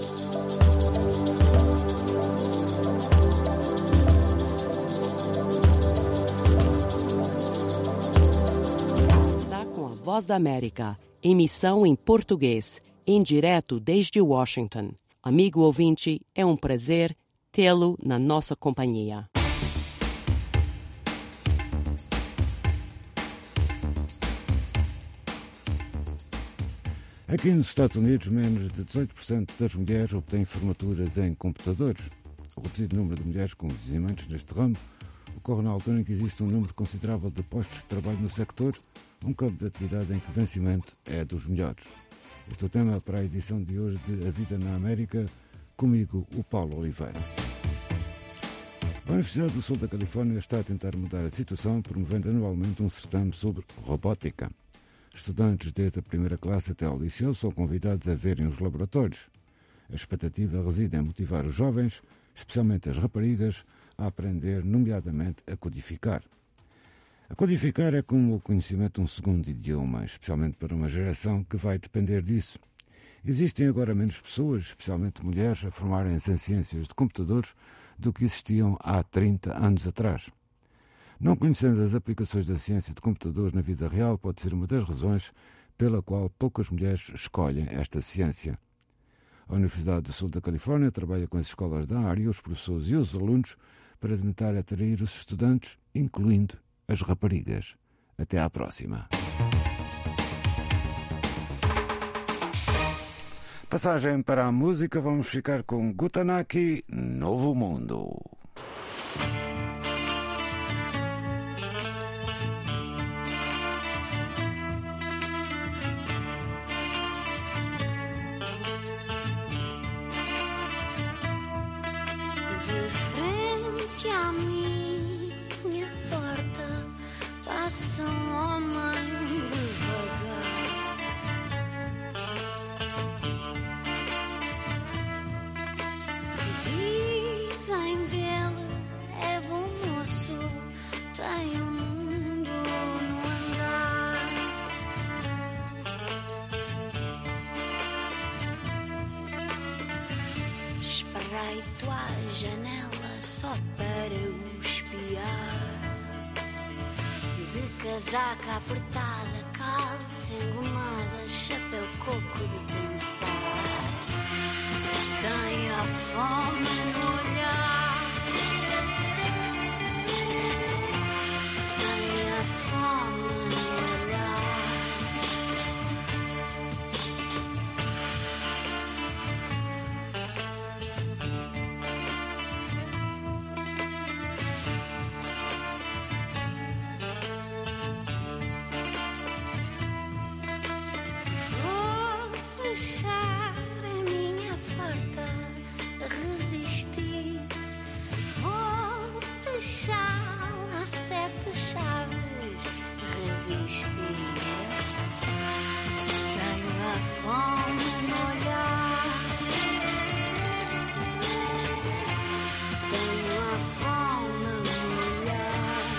Voz da América, emissão em português, em direto desde Washington. Amigo ouvinte, é um prazer tê-lo na nossa companhia. Aqui nos Estados Unidos, menos de dezoito por cento das mulheres obtêm formaturas em computadores. O reduzido número de mulheres com conhecimentos neste ramo ocorre na altura em que existe um número considerável de postos de trabalho no sector, um campo de atividade em que o vencimento é dos melhores. Este é o tema para a edição de hoje de A Vida na América, comigo, o Paulo Oliveira. A Universidade do Sul da Califórnia está a tentar mudar a situação, promovendo anualmente um certame sobre robótica. Estudantes desde a primeira classe até ao liceu são convidados a verem os laboratórios. A expectativa reside em motivar os jovens, especialmente as raparigas, a aprender, nomeadamente, a codificar. A codificar é como o conhecimento de um segundo idioma, especialmente para uma geração que vai depender disso. Existem agora menos pessoas, especialmente mulheres, a formarem-se em ciências de computadores do que existiam há trinta anos atrás. Não conhecendo as aplicações da ciência de computadores na vida real pode ser uma das razões pela qual poucas mulheres escolhem esta ciência. A Universidade do Sul da Califórnia trabalha com as escolas da área, os professores e os alunos para tentar atrair os estudantes, incluindo as raparigas. Até à próxima. Passagem para a música, vamos ficar com Gutanaki, Novo Mundo. Espreito à janela só para o espiar. De casaca apertada, calça engomada, chapéu coco de pensar. Tenho a fome no olhar. Tenho a fome no olhar. Fechar a minha porta, resistir. Vou fechar a sete chaves, resistir. Tenho a fome no olhar. Tenho a fome no olhar.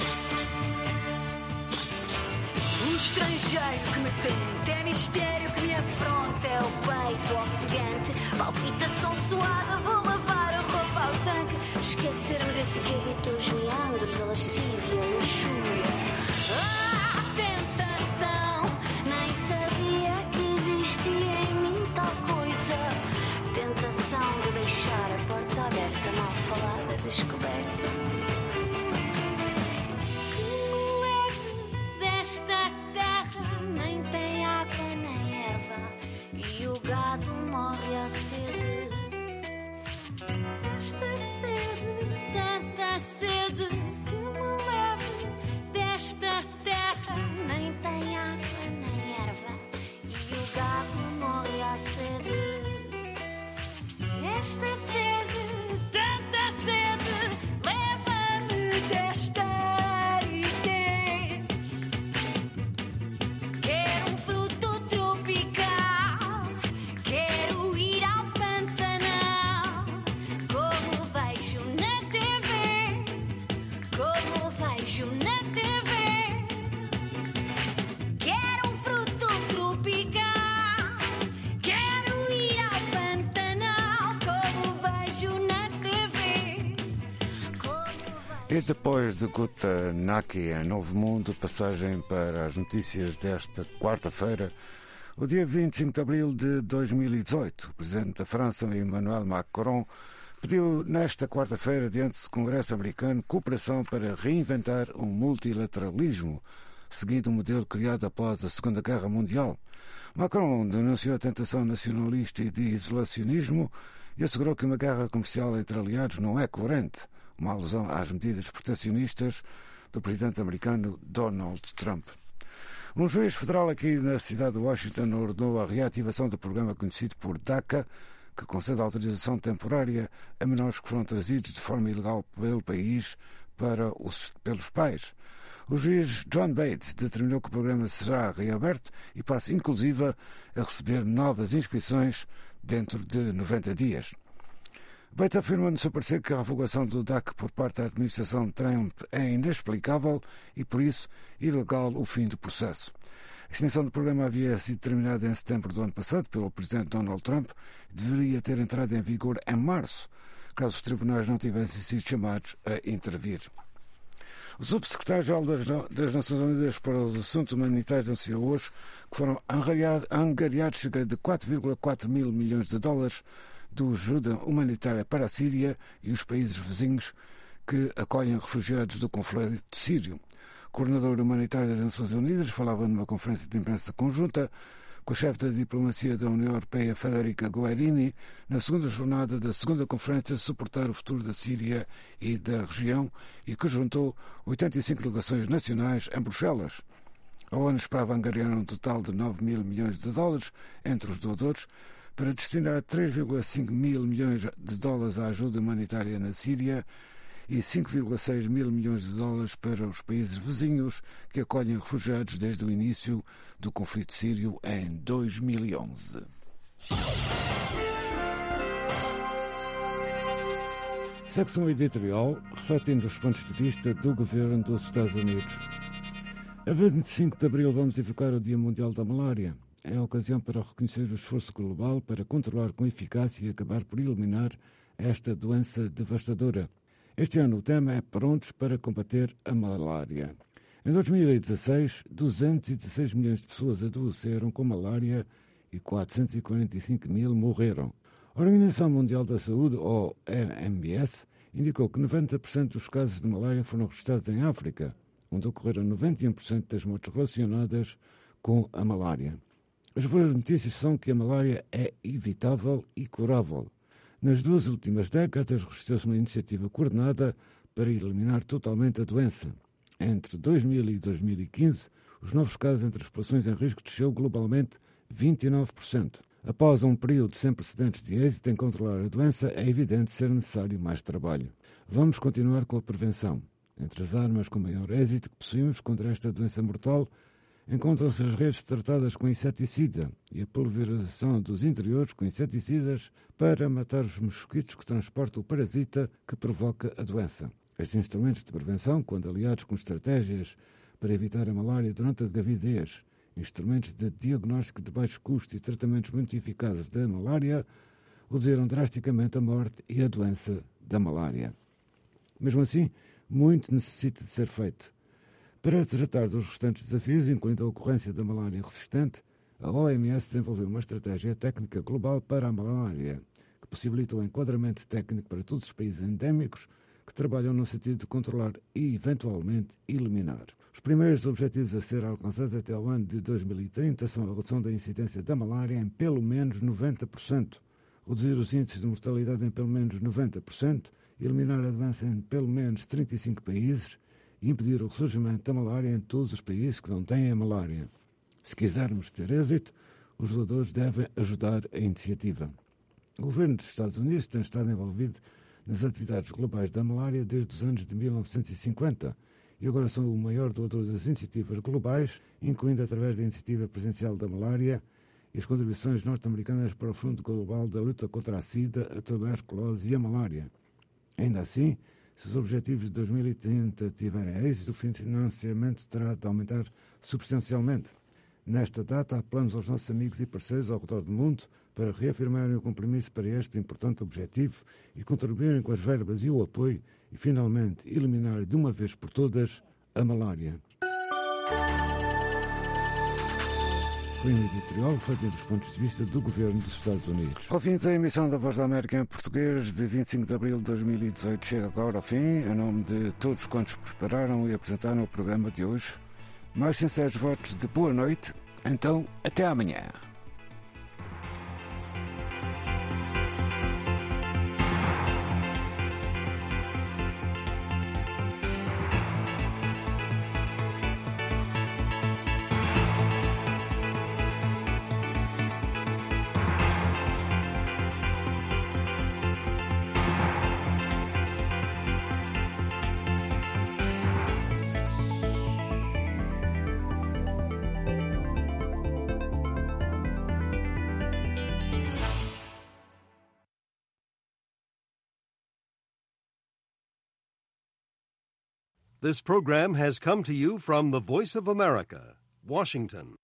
Um estrangeiro que me tenta, é mistério que me afronta, é o peito ofegante, palpitação suada, vou lavar a roupa ao tanque, esquecer-me desse que habita os meandros da lascívia, luxúria. Ah, tentação, nem sabia que existia em mim tal coisa. Tentação de deixar a porta aberta, mal falada, descoberta. Que me leve desta terra, nem tem água nem erva, e o gado morre à sede. Esta sede, tanta sede, que me leve desta terra, nem tem água nem erva, e o gado morre à sede. Esta sede, tanta sede, leva-me desta ideia. Quero um fruto tropical, quero ir ao Pantanal, como vejo na T V, como vejo na T V. Quero um fruto tropical, quero ir ao Pantanal, como vejo na T V. E depois de Gutanaki em Novo Mundo, passagem para as notícias desta quarta-feira, o dia vinte e cinco de abril de dois mil e dezoito. O presidente da França, Emmanuel Macron, pediu nesta quarta-feira, diante do Congresso americano, cooperação para reinventar um multilateralismo seguindo um modelo criado após a Segunda Guerra Mundial. Macron denunciou a tentação nacionalista e de isolacionismo e assegurou que uma guerra comercial entre aliados não é coerente, uma alusão às medidas protecionistas do presidente americano Donald Trump. Um juiz federal aqui na cidade de Washington ordenou a reativação do programa conhecido por DACA, que concede autorização temporária a menores que foram trazidos de forma ilegal pelo país para os, pelos pais. O juiz John Bates determinou que o programa será reaberto e passa inclusive a receber novas inscrições dentro de noventa dias. Bates afirma no seu parecer que a revogação do DACA por parte da administração Trump é inexplicável e, por isso, ilegal o fim do processo. A extensão do programa havia sido terminada em setembro do ano passado pelo presidente Donald Trump e deveria ter entrado em vigor em março, caso os tribunais não tivessem sido chamados a intervir. O subsecretário-geral das Nações Unidas para os Assuntos Humanitários anunciou hoje que foram angariados cerca de quatro vírgula quatro mil milhões de dólares de ajuda humanitária para a Síria e os países vizinhos que acolhem refugiados do conflito sírio. O coordenador humanitário das Nações Unidas falava numa conferência de imprensa conjunta com a chefe da diplomacia da União Europeia, Federica Mogherini, na segunda jornada da segunda conferência Suportar o Futuro da Síria e da região, e que juntou oitenta e cinco delegações nacionais em Bruxelas. A ONU esperava angariar um total de nove mil milhões de dólares entre os doadores, para destinar três vírgula cinco mil milhões de dólares à ajuda humanitária na Síria e cinco vírgula seis mil milhões de dólares para os países vizinhos que acolhem refugiados desde o início do conflito sírio em dois mil e onze. Secção editorial refletindo os pontos de vista do governo dos Estados Unidos. A vinte e cinco de abril vamos evocar o Dia Mundial da Malária. É a ocasião para reconhecer o esforço global para controlar com eficácia e acabar por eliminar esta doença devastadora. Este ano o tema é Prontos para combater a malária. Em dois mil e dezasseis, duzentos e dezasseis milhões de pessoas adoeceram com malária e quatrocentos e quarenta e cinco mil morreram. A Organização Mundial da Saúde, ou O M S, indicou que noventa por cento dos casos de malária foram registrados em África, onde ocorreram noventa e um por cento das mortes relacionadas com a malária. As boas notícias são que a malária é evitável e curável. Nas duas últimas décadas, registrou-se uma iniciativa coordenada para eliminar totalmente a doença. Entre dois mil e dois mil e quinze, os novos casos entre as populações em risco desceu globalmente vinte e nove por cento. Após um período sem precedentes de êxito em controlar a doença, é evidente ser necessário mais trabalho. Vamos continuar com a prevenção. Entre as armas com maior êxito que possuímos contra esta doença mortal, encontram-se as redes tratadas com inseticida e a pulverização dos interiores com inseticidas para matar os mosquitos que transportam o parasita que provoca a doença. Estes instrumentos de prevenção, quando aliados com estratégias para evitar a malária durante a gravidez, instrumentos de diagnóstico de baixo custo e tratamentos muito eficazes da malária, reduziram drasticamente a morte e a doença da malária. Mesmo assim, muito necessita de ser feito. Para tratar dos restantes desafios, incluindo a ocorrência da malária resistente, a O M S desenvolveu uma estratégia técnica global para a malária, que possibilita o enquadramento técnico para todos os países endémicos que trabalham no sentido de controlar e, eventualmente, eliminar. Os primeiros objetivos a ser alcançados até ao ano de dois mil e trinta são a redução da incidência da malária em pelo menos noventa por cento, reduzir os índices de mortalidade em pelo menos noventa por cento, eliminar a doença em pelo menos trinta e cinco países e impedir o ressurgimento da malária em todos os países que não têm a malária. Se quisermos ter êxito, os doadores devem ajudar a iniciativa. O governo dos Estados Unidos tem estado envolvido nas atividades globais da malária desde os anos de mil novecentos e cinquenta e agora são o maior doador das iniciativas globais, incluindo através da Iniciativa Presidencial da Malária e as contribuições norte-americanas para o Fundo Global da Luta contra a SIDA, a tuberculose e a malária. Ainda assim, se os objetivos de dois mil e trinta tiverem êxito, o financiamento terá de aumentar substancialmente. Nesta data, apelamos aos nossos amigos e parceiros ao redor do mundo para reafirmarem o compromisso para este importante objetivo e contribuírem com as verbas e o apoio e, finalmente, eliminar de uma vez por todas a malária. Foi um editorial refletindo os pontos de vista do governo dos Estados Unidos. Ao fim da emissão da Voz da América em português de vinte e cinco de abril de dois mil e dezoito chega agora ao fim. Em nome de todos quantos prepararam e apresentaram o programa de hoje, Mais sinceros votos de boa noite. Então, até amanhã. This program has come to you from the Voice of America, Washington.